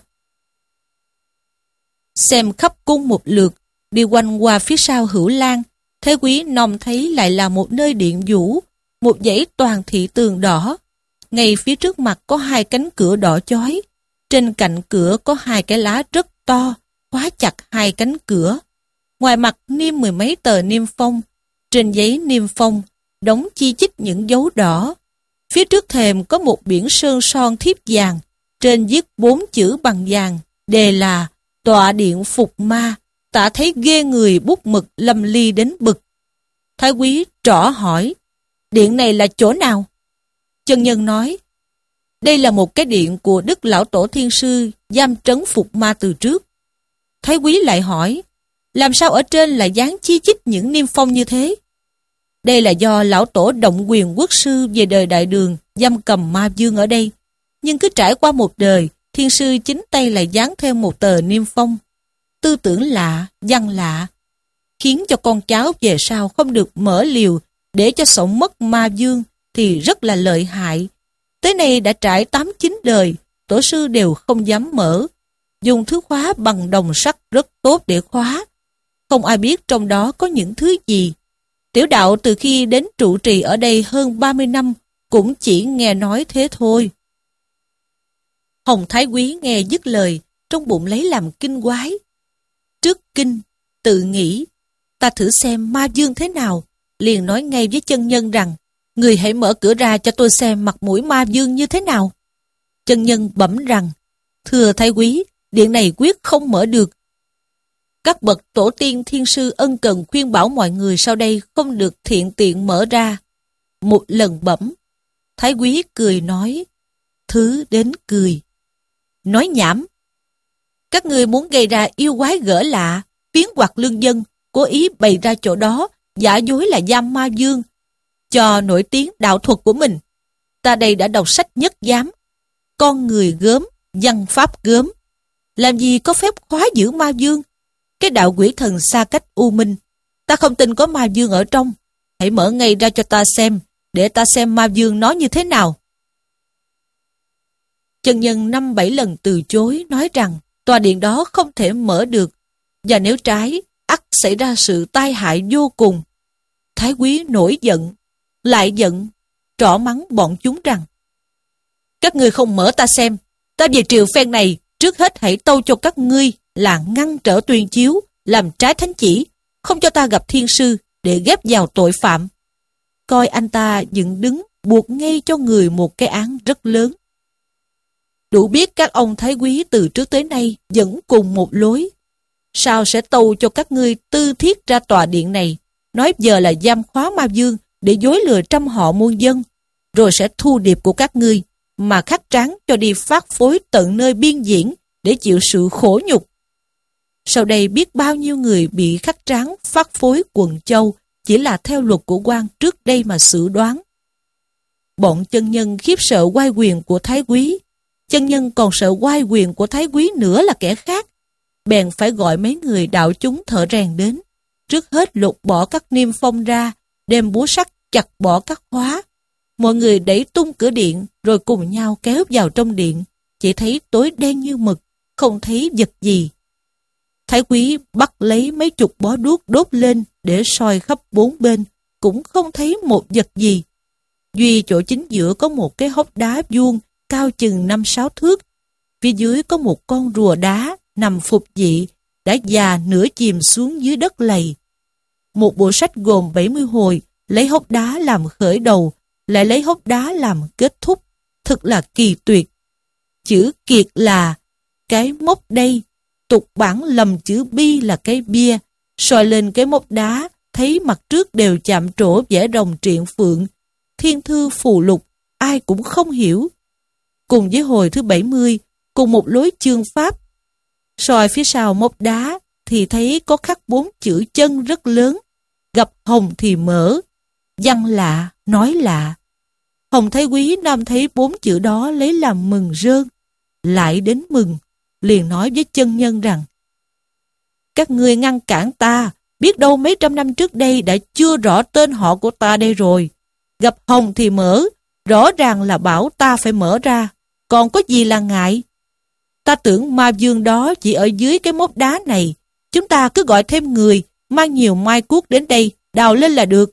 Xem khắp cung một lượt, đi quanh qua phía sau Hữu Lan, Thái Quý nòm thấy lại là một nơi điện vũ, một dãy toàn thị tường đỏ. Ngay phía trước mặt có hai cánh cửa đỏ chói, trên cạnh cửa có hai cái lá rất to, khóa chặt hai cánh cửa. Ngoài mặt niêm mười mấy tờ niêm phong, trên giấy niêm phong, đóng chi chít những dấu đỏ. Phía trước thềm có một biển sơn son thiếp vàng, trên viết bốn chữ bằng vàng, đề là Tọa Điện Phục Ma. Tả thấy ghê người, bút mực lâm ly đến bực. Thái Quý trỏ hỏi, điện này là chỗ nào? Chân Nhân nói, đây là một cái điện của Đức Lão Tổ Thiên Sư giam trấn Phục Ma từ trước. Thái Quý lại hỏi, làm sao ở trên lại dán chi chít những niêm phong như thế? Đây là do Lão Tổ động quyền quốc sư về đời Đại Đường giam cầm ma vương ở đây. Nhưng cứ trải qua một đời, Thiên Sư chính tay lại dán thêm một tờ niêm phong. Tư tưởng lạ, văn lạ, khiến cho con cháu về sau không được mở liều để cho sống mất ma vương thì rất là lợi hại. Tới nay đã trải tám chín đời, tổ sư đều không dám mở. Dùng thứ khóa bằng đồng sắt rất tốt để khóa. Không ai biết trong đó có những thứ gì. Tiểu đạo từ khi đến trụ trì ở đây hơn ba mươi năm cũng chỉ nghe nói thế thôi. Hồng Thái Quý nghe dứt lời, trong bụng lấy làm kinh quái. Trước kinh, tự nghĩ, ta thử xem ma vương thế nào, liền nói ngay với Chân Nhân rằng, người hãy mở cửa ra cho tôi xem mặt mũi ma vương như thế nào. Chân Nhân bẩm rằng, thưa Thái Quý, điện này quyết không mở được. Các bậc tổ tiên thiên sư ân cần khuyên bảo mọi người sau đây không được thiện tiện mở ra. Một lần bẩm, Thái Quý cười nói, thứ đến cười. Nói nhảm. Các người muốn gây ra yêu quái gỡ lạ, phiến hoặc lương dân, cố ý bày ra chỗ đó, giả dối là giam ma vương, cho nổi tiếng đạo thuật của mình. Ta đây đã đọc sách nhất giám, con người gớm, văn pháp gớm. làm gì có phép khóa giữ ma vương. Cái đạo quỷ thần xa cách u minh, ta không tin có ma vương ở trong. Hãy mở ngay ra cho ta xem, để ta xem ma vương nó như thế nào. Chân nhân năm bảy lần từ chối, nói rằng tòa điện đó không thể mở được, và nếu trái, ắt xảy ra sự tai hại vô cùng. Thái quý nổi giận, lại giận, trỏ mắng bọn chúng rằng: các ngươi không mở ta xem, ta về triều phen này, trước hết hãy tâu cho các ngươi là ngăn trở tuyên chiếu, làm trái thánh chỉ, không cho ta gặp thiên sư để ghép vào tội phạm. Coi anh ta dựng đứng buộc ngay cho người một cái án rất lớn. Đủ biết các ông thái quý từ trước tới nay vẫn cùng một lối. Sao sẽ tâu cho các ngươi tư thiết ra tòa điện này, nói giờ là giam khóa ma vương để dối lừa trăm họ muôn dân, rồi sẽ thu điệp của các ngươi mà khắc tráng cho đi phát phối tận nơi biên diễn để chịu sự khổ nhục. Sau đây biết bao nhiêu người bị khắc tráng phát phối quần châu chỉ là theo luật của quan trước đây mà xử đoán. Bọn chân nhân khiếp sợ oai quyền của thái quý. Chân nhân còn sợ oai quyền của thái quý nữa là kẻ khác. Bèn phải gọi mấy người đạo chúng thợ rèn đến. Trước hết lột bỏ các niêm phong ra, đem búa sắt chặt bỏ các khóa. Mọi người đẩy tung cửa điện, rồi cùng nhau kéo vào trong điện. Chỉ thấy tối đen như mực, không thấy vật gì. Thái quý bắt lấy mấy chục bó đuốc đốt lên để soi khắp bốn bên, cũng không thấy một vật gì. Duy chỗ chính giữa có một cái hốc đá vuông cao chừng năm sáu thước. Phía dưới có một con rùa đá nằm phục dị, đã già nửa chìm xuống dưới đất lầy. Một bộ sách gồm bảy mươi hồi, lấy hốc đá làm khởi đầu, lại lấy hốc đá làm kết thúc, thật là kỳ tuyệt. Chữ kiệt là cái mốc đây, tục bản lầm chữ bi là cái bia, soi lên cái mốc đá, thấy mặt trước đều chạm trổ vẽ rồng triện phượng, thiên thư phù lục, ai cũng không hiểu. Cùng với hồi thứ bảy mươi, cùng một lối chương pháp. Soi phía sau mốc đá thì thấy có khắc bốn chữ chân rất lớn, gặp hồng thì mở, văn lạ, nói lạ. Hồng thái quý nam thấy bốn chữ đó lấy làm mừng rơn, lại đến mừng, liền nói với chân nhân rằng: các ngươi ngăn cản ta, biết đâu mấy trăm năm trước đây đã chưa rõ tên họ của ta đây rồi. Gặp hồng thì mở, rõ ràng là bảo ta phải mở ra, còn có gì là ngại. Ta tưởng ma vương đó chỉ ở dưới cái mốc đá này, chúng ta cứ gọi thêm người, mang nhiều mai cuốc đến đây, đào lên là được.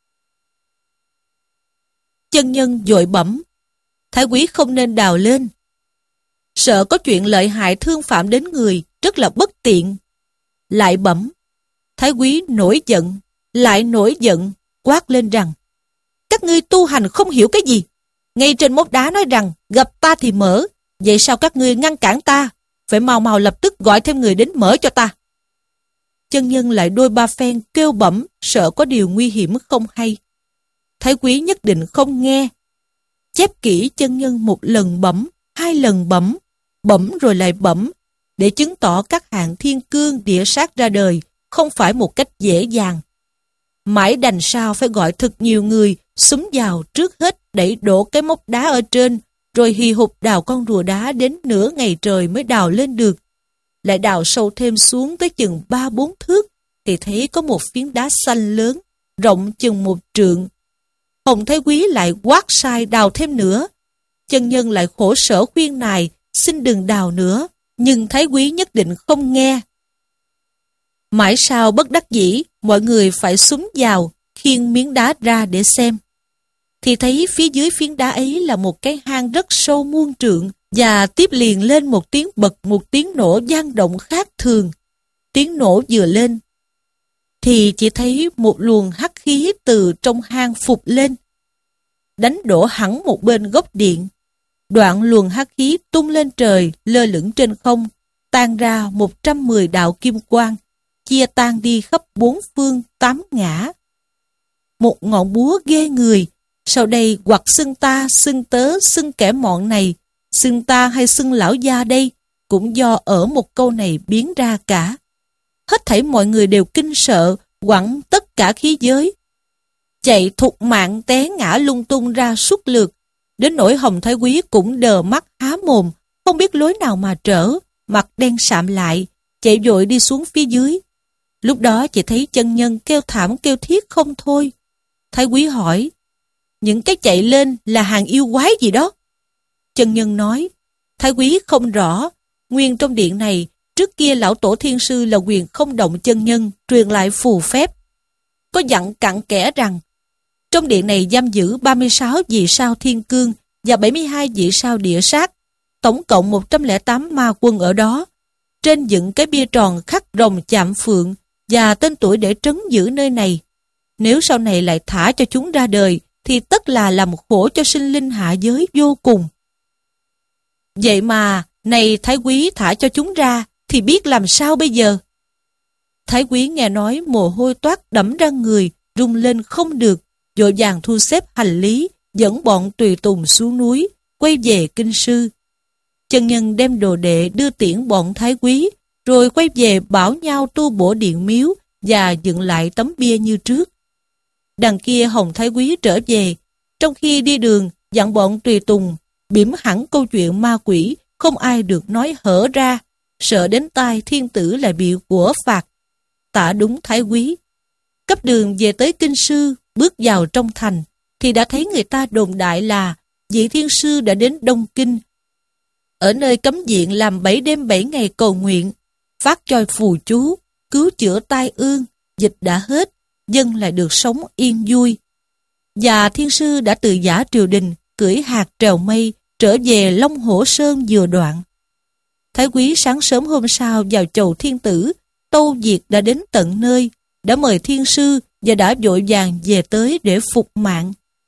Chân nhân vội bẩm: thái quý không nên đào lên. Sợ có chuyện lợi hại thương phạm đến người, rất là bất tiện. Lại bẩm: thái quý nổi giận, lại nổi giận, quát lên rằng: các ngươi tu hành không hiểu cái gì. Ngay trên mốc đá nói rằng gặp ta thì mở, vậy sao các ngươi ngăn cản ta? Phải mau mau lập tức gọi thêm người đến mở cho ta. Chân nhân lại đôi ba phen kêu bẩm, sợ có điều nguy hiểm không hay. Thái quý nhất định không nghe. Chép kỹ chân nhân một lần bẩm, hai lần bẩm, bẩm rồi lại bẩm, để chứng tỏ các hạng thiên cương địa sát ra đời không phải một cách dễ dàng. Mãi đành sao phải gọi thật nhiều người xúm vào, trước hết đẩy đổ cái mốc đá ở trên, rồi hì hục đào con rùa đá đến nửa ngày trời mới đào lên được. Lại đào sâu thêm xuống tới chừng ba bốn thước, thì thấy có một phiến đá xanh lớn, rộng chừng một trượng. Hồng thái quý lại quát sai đào thêm nữa. Chân nhân lại khổ sở khuyên nài, xin đừng đào nữa, nhưng thái quý nhất định không nghe. Mãi sau bất đắc dĩ, mọi người phải xúm vào, khiêng miếng đá ra để xem. Thì thấy phía dưới phiến đá ấy là một cái hang rất sâu muôn trượng, và tiếp liền lên một tiếng bật, một tiếng nổ vang động khác thường. Tiếng nổ vừa lên, thì chỉ thấy một luồng hắc khí từ trong hang phục lên, đánh đổ hẳn một bên góc điện. Đoạn luồng hắc khí tung lên trời, lơ lửng trên không, tan ra một trăm mười đạo kim quang, chia tan đi khắp bốn phương tám ngã. Một ngọn búa ghê người, sau đây hoặc xưng ta, xưng tớ, xưng kẻ mọn này, xưng ta hay xưng lão gia đây, cũng do ở một câu này biến ra cả. Hết thảy mọi người đều kinh sợ, quẳng tất cả khí giới, chạy thục mạng té ngã lung tung ra suốt lượt. Đến nỗi Hồng thái quý cũng đờ mắt há mồm, không biết lối nào mà trở, mặt đen sạm lại, chạy vội đi xuống phía dưới. Lúc đó chỉ thấy chân nhân kêu thảm kêu thiết không thôi. Thái quý hỏi, những cái chạy lên là hàng yêu quái gì đó? Chân nhân nói, Thái quý không rõ, nguyên trong điện này, trước kia lão tổ thiên sư là quyền không động chân nhân, truyền lại phù phép. Có dặn cặn kẽ rằng, trong điện này giam giữ ba mươi sáu vị sao thiên cương và bảy mươi hai vị sao địa sát, tổng cộng một trăm lẻ tám ma quân ở đó. Trên dựng cái bia tròn khắc rồng chạm phượng và tên tuổi để trấn giữ nơi này. Nếu sau này lại thả cho chúng ra đời, thì tất là làm khổ cho sinh linh hạ giới vô cùng. Vậy mà, này Thái quý thả cho chúng ra, thì biết làm sao bây giờ? Thái quý nghe nói mồ hôi toát đẫm ra người, rung lên không được, vội vàng thu xếp hành lý, dẫn bọn tùy tùng xuống núi, quay về kinh sư. Chân nhân đem đồ đệ đưa tiễn bọn Thái quý, rồi quay về bảo nhau tu bổ điện miếu và dựng lại tấm bia như trước. Đằng kia Hồng Thái quý trở về, trong khi đi đường dặn bọn tùy tùng bỉm hẳn câu chuyện ma quỷ, không ai được nói hở ra, sợ đến tai thiên tử lại bị của phạt. Tạ đúng Thái quý. Cấp đường về tới kinh sư, bước vào trong thành, thì đã thấy người ta đồn đại là vị thiên sư đã đến Đông Kinh, ở nơi cấm diện làm bảy đêm bảy ngày cầu nguyện, phát cho phù chú, cứu chữa tai ương, dịch đã hết, dân lại được sống yên vui. Và thiên sư đã từ giả triều đình, cưỡi hạt trèo mây, trở về Long Hổ Sơn vừa đoạn. Thái quý sáng sớm hôm sau vào chầu thiên tử, tâu việc đã đến tận nơi, đã mời thiên sư và đã vội vàng về tới để phục mạng.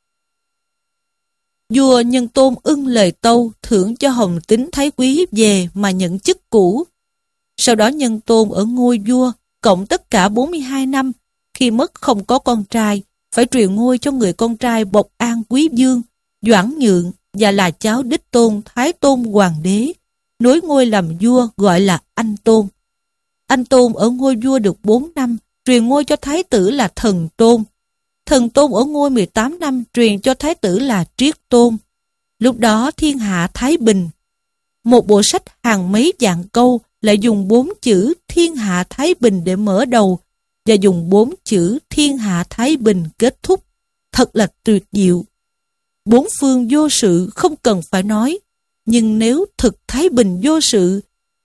Vua Nhân Tôn ưng lời tâu, thưởng cho Hồng Tín Thái quý về mà nhận chức cũ. Sau đó Nhân Tôn ở ngôi vua, cộng tất cả bốn mươi hai năm, khi mất không có con trai, phải truyền ngôi cho người con trai Bộc An Quý Dương, Doãn Nhượng và là cháu đích tôn Thái Tôn Hoàng đế, nối ngôi làm vua gọi là Anh Tôn. Anh Tôn ở ngôi vua được bốn năm, truyền ngôi cho Thái tử là Thần Tôn. Thần Tôn ở ngôi mười tám năm, truyền cho Thái tử là Triết Tôn. Lúc đó thiên hạ thái bình. Một bộ sách hàng mấy vạn câu lại dùng bốn chữ thiên hạ thái bình để mở đầu và dùng bốn chữ thiên hạ thái bình kết thúc. Thật là tuyệt diệu. Bốn phương vô sự không cần phải nói, nhưng nếu thực thái bình vô sự,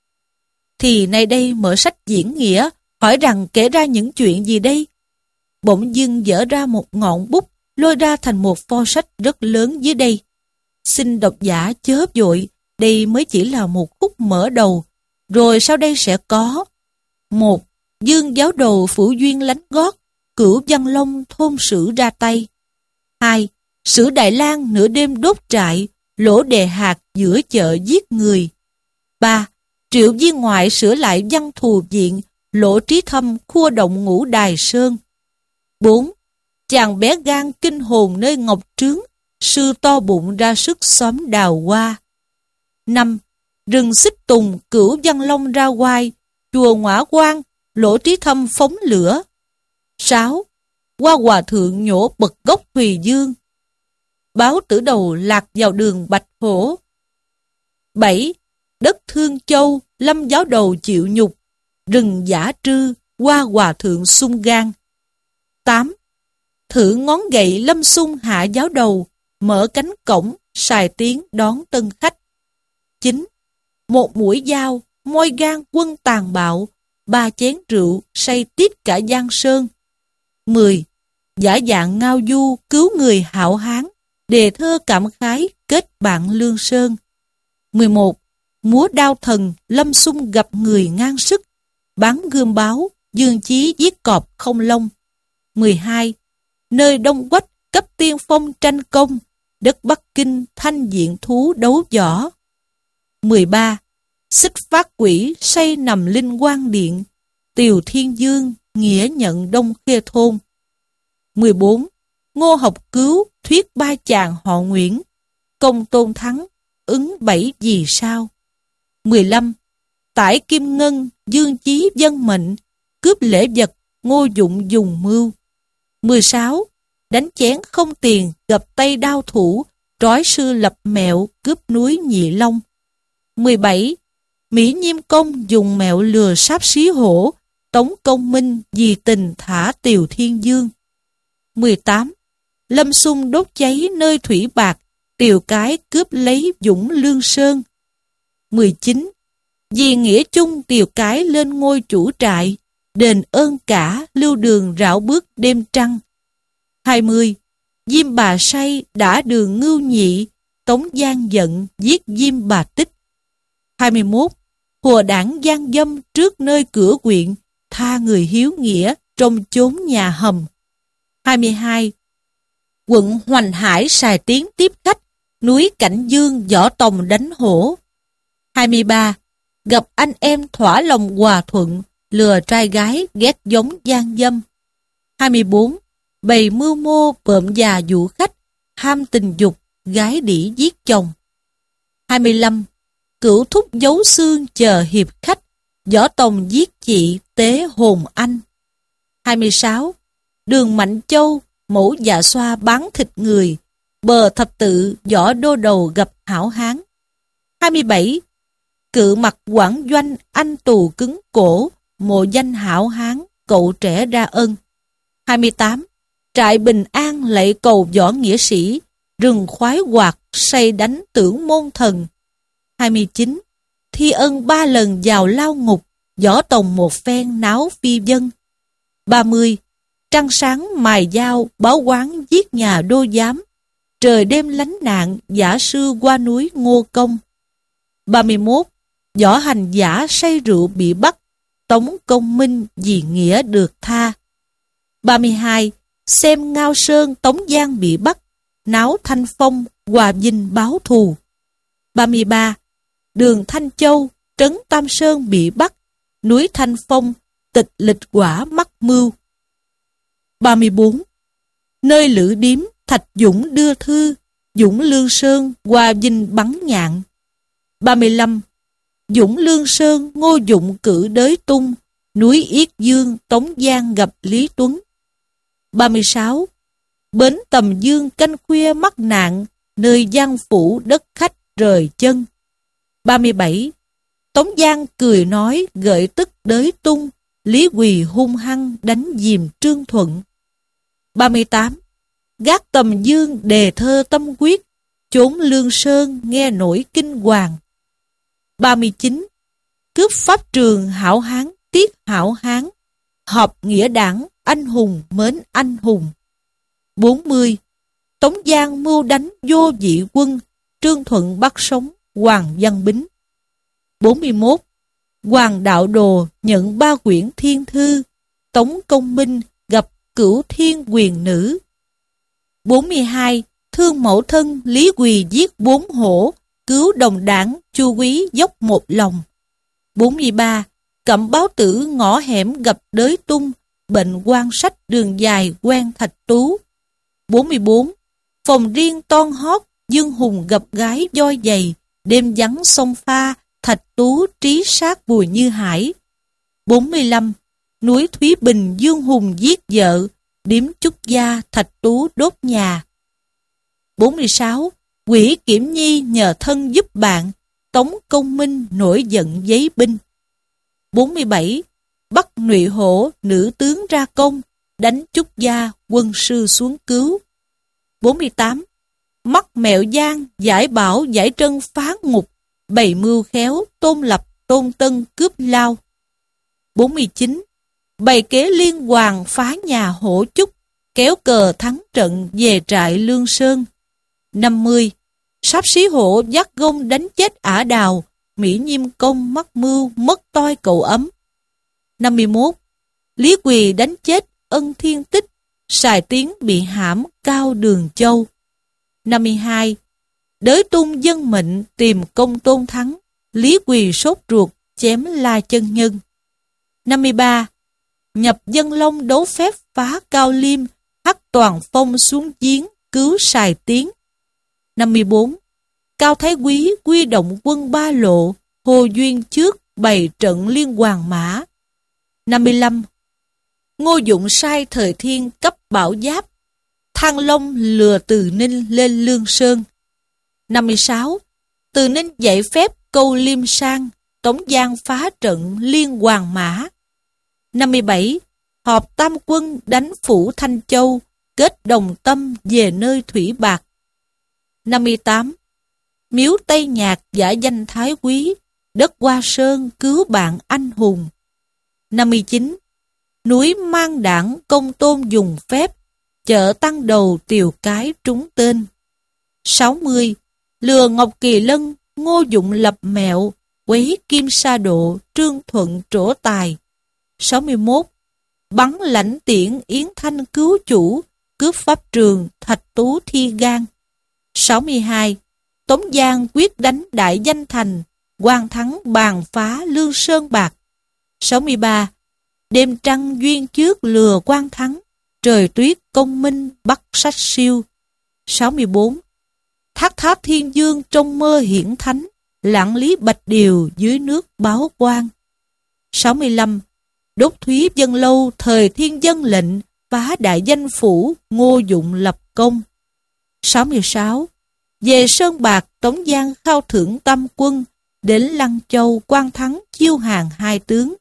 thì nay đây mở sách diễn nghĩa, hỏi rằng kể ra những chuyện gì đây? Bỗng dưng dở ra một ngọn bút, lôi ra thành một pho sách rất lớn dưới đây. Xin độc giả chớ vội, đây mới chỉ là một khúc mở đầu, rồi sau đây sẽ có: một. Dương giáo đầu phủ duyên lánh gót, Cửu Văn Long thôn sử ra tay. Hai. Sử Đại Lang nửa đêm đốt trại, Lỗ Đề Hạt giữa chợ giết người. Ba. Triệu viên ngoại sửa lại văn thù viện, Lỗ Trí Thâm khua động ngũ đài sơn. Bốn. Chàng bé gan kinh hồn nơi ngọc trướng, Sư to bụng ra sức xóm đào hoa. Năm. Rừng xích tùng Cửu Văn Long ra oai, chùa Ngõa Quan, Lỗ Trí Thâm phóng lửa. Sáu. Hoa hòa thượng nhổ bật gốc Thùy Dương, báo tử đầu lạc vào đường Bạch Hổ. Bảy. Đất Thương Châu, Lâm giáo đầu chịu nhục, rừng giả trư, Hoa hòa thượng sung gan. Tám. Thử ngón gậy Lâm Xung hạ giáo đầu, mở cánh cổng, xài tiếng đón tân khách. Chín. Một mũi dao, môi gan quân tàn bạo, ba chén rượu, say tít cả Giang Sơn. Mười. Giả dạng ngao du, cứu người hảo hán, đề thơ cảm khái, kết bạn Lương Sơn. Mười một. Múa đao thần, Lâm Xung gặp người ngang sức, bán gươm báo, Dương Chí giết cọp không lông. Mười hai. Nơi Đông Quách, cấp tiên phong tranh công, đất Bắc Kinh thanh diện thú đấu võ. Mười ba. Xích phát quỷ, say nằm linh quang điện, Tiều Thiên Dương, nghĩa nhận Đông Khê Thôn. Mười bốn. Ngô Học Cứu, thuyết ba chàng họ Nguyễn, công tôn thắng, ứng bảy vì sao. Mười lăm. Tải Kim Ngân, Dương Chí dân mệnh, cướp lễ vật, Ngô Dụng dùng mưu. Mười sáu. Đánh chén không tiền, gặp tay đao thủ, trói sư lập mẹo, cướp núi Nhị Long. Mười bảy. Mỹ Nhiêm Công dùng mẹo lừa Sáp Xí Hổ, Tống Công Minh vì tình thả Tiều Thiên Dương. mười tám. Lâm Xung đốt cháy nơi Thủy Bạc, Tiều Cái cướp lấy Dũng Lương Sơn. mười chín. Vì nghĩa chung Tiều Cái lên ngôi chủ trại, đền ơn cả Lưu Đường rảo bước đêm trăng. hai mươi. Diêm Bà Say đã Đường Ngưu Nhị, Tống Giang giận giết Diêm Bà Tích. hai mươi mốt. Hùa đảng gian dâm trước nơi cửa quyện, tha người hiếu nghĩa trong chốn nhà hầm. hai mươi hai. Quận Hoành Hải xài tiếng tiếp khách, núi Cảnh Dương Võ Tòng đánh hổ. hai mươi ba. Gặp anh em thỏa lòng hòa thuận, lừa trai gái ghét giống gian dâm. hai mươi bốn. Bày mưu mô bợm già dụ khách, ham tình dục, gái đĩ giết chồng. hai mươi lăm. Cửu thúc giấu xương chờ hiệp khách, Võ Tòng giết chị tế hồn anh. hai mươi sáu. Đường Mạnh Châu mẫu dạ xoa bán thịt người, bờ thập tự Võ Đô Đầu gặp hảo hán. hai mươi bảy. Cự mặt Quảng Doanh anh tù cứng cổ, mộ danh hảo hán cậu trẻ ra ân. hai mươi tám. Trại Bình An lạy cầu võ nghĩa sĩ, rừng khoái hoạt say đánh tưởng môn thần. hai mươi chín. Thi ân ba lần vào lao ngục, Võ Tòng một phen náo phi dân. ba mươi. Trăng sáng mài dao báo quán giết nhà đô giám, trời đêm lánh nạn giả sư qua núi Ngô Công. ba mươi mốt. Võ hành giả say rượu bị bắt, Tống Công Minh vì nghĩa được tha. ba mươi hai. Xem Ngao Sơn Tống Giang bị bắt, náo Thanh Phong Hòa Vinh báo thù. ba mươi ba. Đường Thanh Châu trấn Tam Sơn bị bắt, núi Thanh Phong tịch lịch quả mắc mưu. ba mươi bốn. Nơi Lữ Điếm Thạch Dũng đưa thư, Dũng Lương Sơn Hòa Vinh bắn nhạn. ba mươi lăm. Dũng Lương Sơn Ngô Dụng cử đới tung, núi Yết Dương Tống Giang gặp Lý Tuấn. ba mươi sáu. Bến Tầm Dương canh khuya mắc nạn, nơi Giang Phủ đất khách rời chân. ba mươi bảy. Tống Giang cười nói gợi tức đới tung, Lý Quỳ hung hăng đánh dìm Trương Thuận. ba mươi tám. Gác Tầm Dương đề thơ tâm quyết, chốn Lương Sơn nghe nổi kinh hoàng. ba mươi chín. Cướp pháp trường hảo hán tiết hảo hán, họp nghĩa đảng anh hùng mến anh hùng. bốn mươi. Tống Giang mưu đánh vô dị quân, Trương Thuận bắt sống Hoàng Văn Bính. bốn mươi mốt. Hoàng Đạo Đồ nhận ba quyển thiên thư, Tống Công Minh gặp Cửu Thiên Quyền Nữ. bốn mươi hai. Thương mẫu thân Lý Quỳ giết bốn hổ, cứu đồng đảng Chu Quý dốc một lòng. bốn mươi ba. Cẩm báo tử ngõ hẻm gặp đới tung, bệnh quan sách đường dài quen Thạch Tú. bốn mươi bốn. Phòng riêng ton hót, Dương Hùng gặp gái voi dày, đêm vắng sông pha, Thạch Tú trí sát Bùi Như Hải. bốn mươi lăm. Núi Thúy Bình Dương Hùng giết vợ, điếm Trúc Gia Thạch Tú đốt nhà. bốn mươi sáu. Quỷ Kiểm Nhi nhờ thân giúp bạn, Tống Công Minh nổi giận giấy binh. bốn mươi bảy. Bắt Nụy Hổ nữ tướng ra công, đánh Trúc Gia quân sư xuống cứu. bốn mươi tám. Mắt Mẹo Giang giải bảo giải trân phá ngục, bày mưu khéo Tôn Lập Tôn Tân cướp lao. bốn mươi chín. Bày kế liên hoàng phá nhà Hổ Chúc, kéo cờ thắng trận về trại Lương Sơn. năm mươi. Sáp Xí Hổ dắt gông đánh chết Ả Đào, Mỹ Nhiêm Công mắc mưu mất toi cậu ấm. năm mươi mốt. Lý Quỳ đánh chết Ân Thiên Tích, xài tiếng bị hãm Cao Đường Châu. năm mươi hai. Đới tung dân mệnh tìm Công Tôn Thắng, Lý Quỳ sốt ruột chém La Chân Nhân. năm mươi ba. Nhập Dân Long đấu phép phá Cao Liêm, hắc Toàn Phong xuống giếng cứu xài tiếng. năm mươi bốn. Cao Thái Quý quy động quân Ba Lộ, Hồ Duyên trước bày trận liên hoàn mã. năm mươi lăm. Ngô Dụng sai Thời Thiên cấp bảo giáp, Thăng Long lừa Từ Ninh lên Lương Sơn. năm mươi sáu. Từ Ninh dạy phép câu Liêm Sang, Tống Giang phá trận liên Hoàng Mã. năm mươi bảy. Họp tam quân đánh phủ Thanh Châu, kết đồng tâm về nơi Thủy Bạc. năm mươi tám. Miếu Tây Nhạc giả danh Thái Quý, đất Hoa Sơn cứu bạn anh hùng. năm mươi chín. Núi Mang Đảng Công Tôn dùng phép, chợ tăng đầu Tiều Cái trúng tên. sáu mươi. Lừa Ngọc Kỳ Lân, Ngô Dụng lập mẹo, quấy Kim Sa Độ, Trương Thuận trổ tài. sáu mươi mốt. Bắn lãnh tiễn Yến Thanh cứu chủ, cướp pháp trường Thạch Tú thi gan. sáu mươi hai. Tống Giang quyết đánh Đại Danh Thành, Quan Thắng bàn phá Lương Sơn Bạc. sáu mươi ba. Đêm trăng duyên trước lừa Quan Thắng, trời tuyết công minh bắt sách siêu. sáu mươi bốn. Thác Tháp Thiên Dương trong mơ hiển thánh, Lạng Lý Bạch Điều dưới nước báo quan. sáu mươi lăm. Đốt Thúy Dân Lâu thời thiên dân lệnh, phá Đại Danh Phủ, Ngô Dụng lập công. sáu mươi sáu. Về Sơn Bạc, Tống Giang khao thưởng tam quân, đến Lăng Châu Quan Thắng chiêu hàng hai tướng.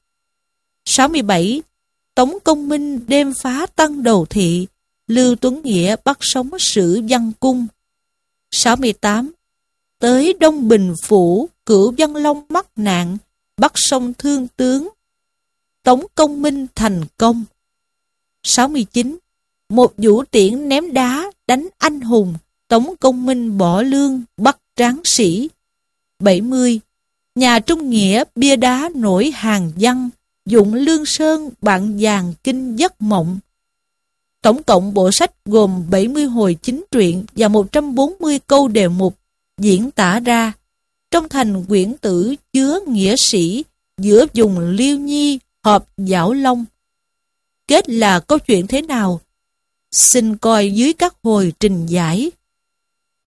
sáu mươi bảy. Tống Công Minh đêm phá Tăng Đầu Thị, Lưu Tuấn Nghĩa bắt sống Sử Văn Cung. sáu mươi tám. Tới Đông Bình Phủ, Cửu Văn Long mắc nạn, bắt sống thương tướng. Tống Công Minh thành công. sáu mươi chín. Một vũ tiễn ném đá đánh anh hùng, Tống Công Minh bỏ lương bắt tráng sĩ. bảy mươi. Nhà Trung Nghĩa bia đá nổi hàng văn, dụng Lương Sơn bạn vàng kinh giấc mộng. Tổng cộng bộ sách gồm bảy mươi hồi chính truyện và một trăm bốn mươi câu đề mục diễn tả ra. Trong thành quyển tử chứa nghĩa sĩ, giữa vùng Liêu Nhi hợp Giảo Long. Kết là câu chuyện thế nào? Xin coi dưới các hồi trình giải.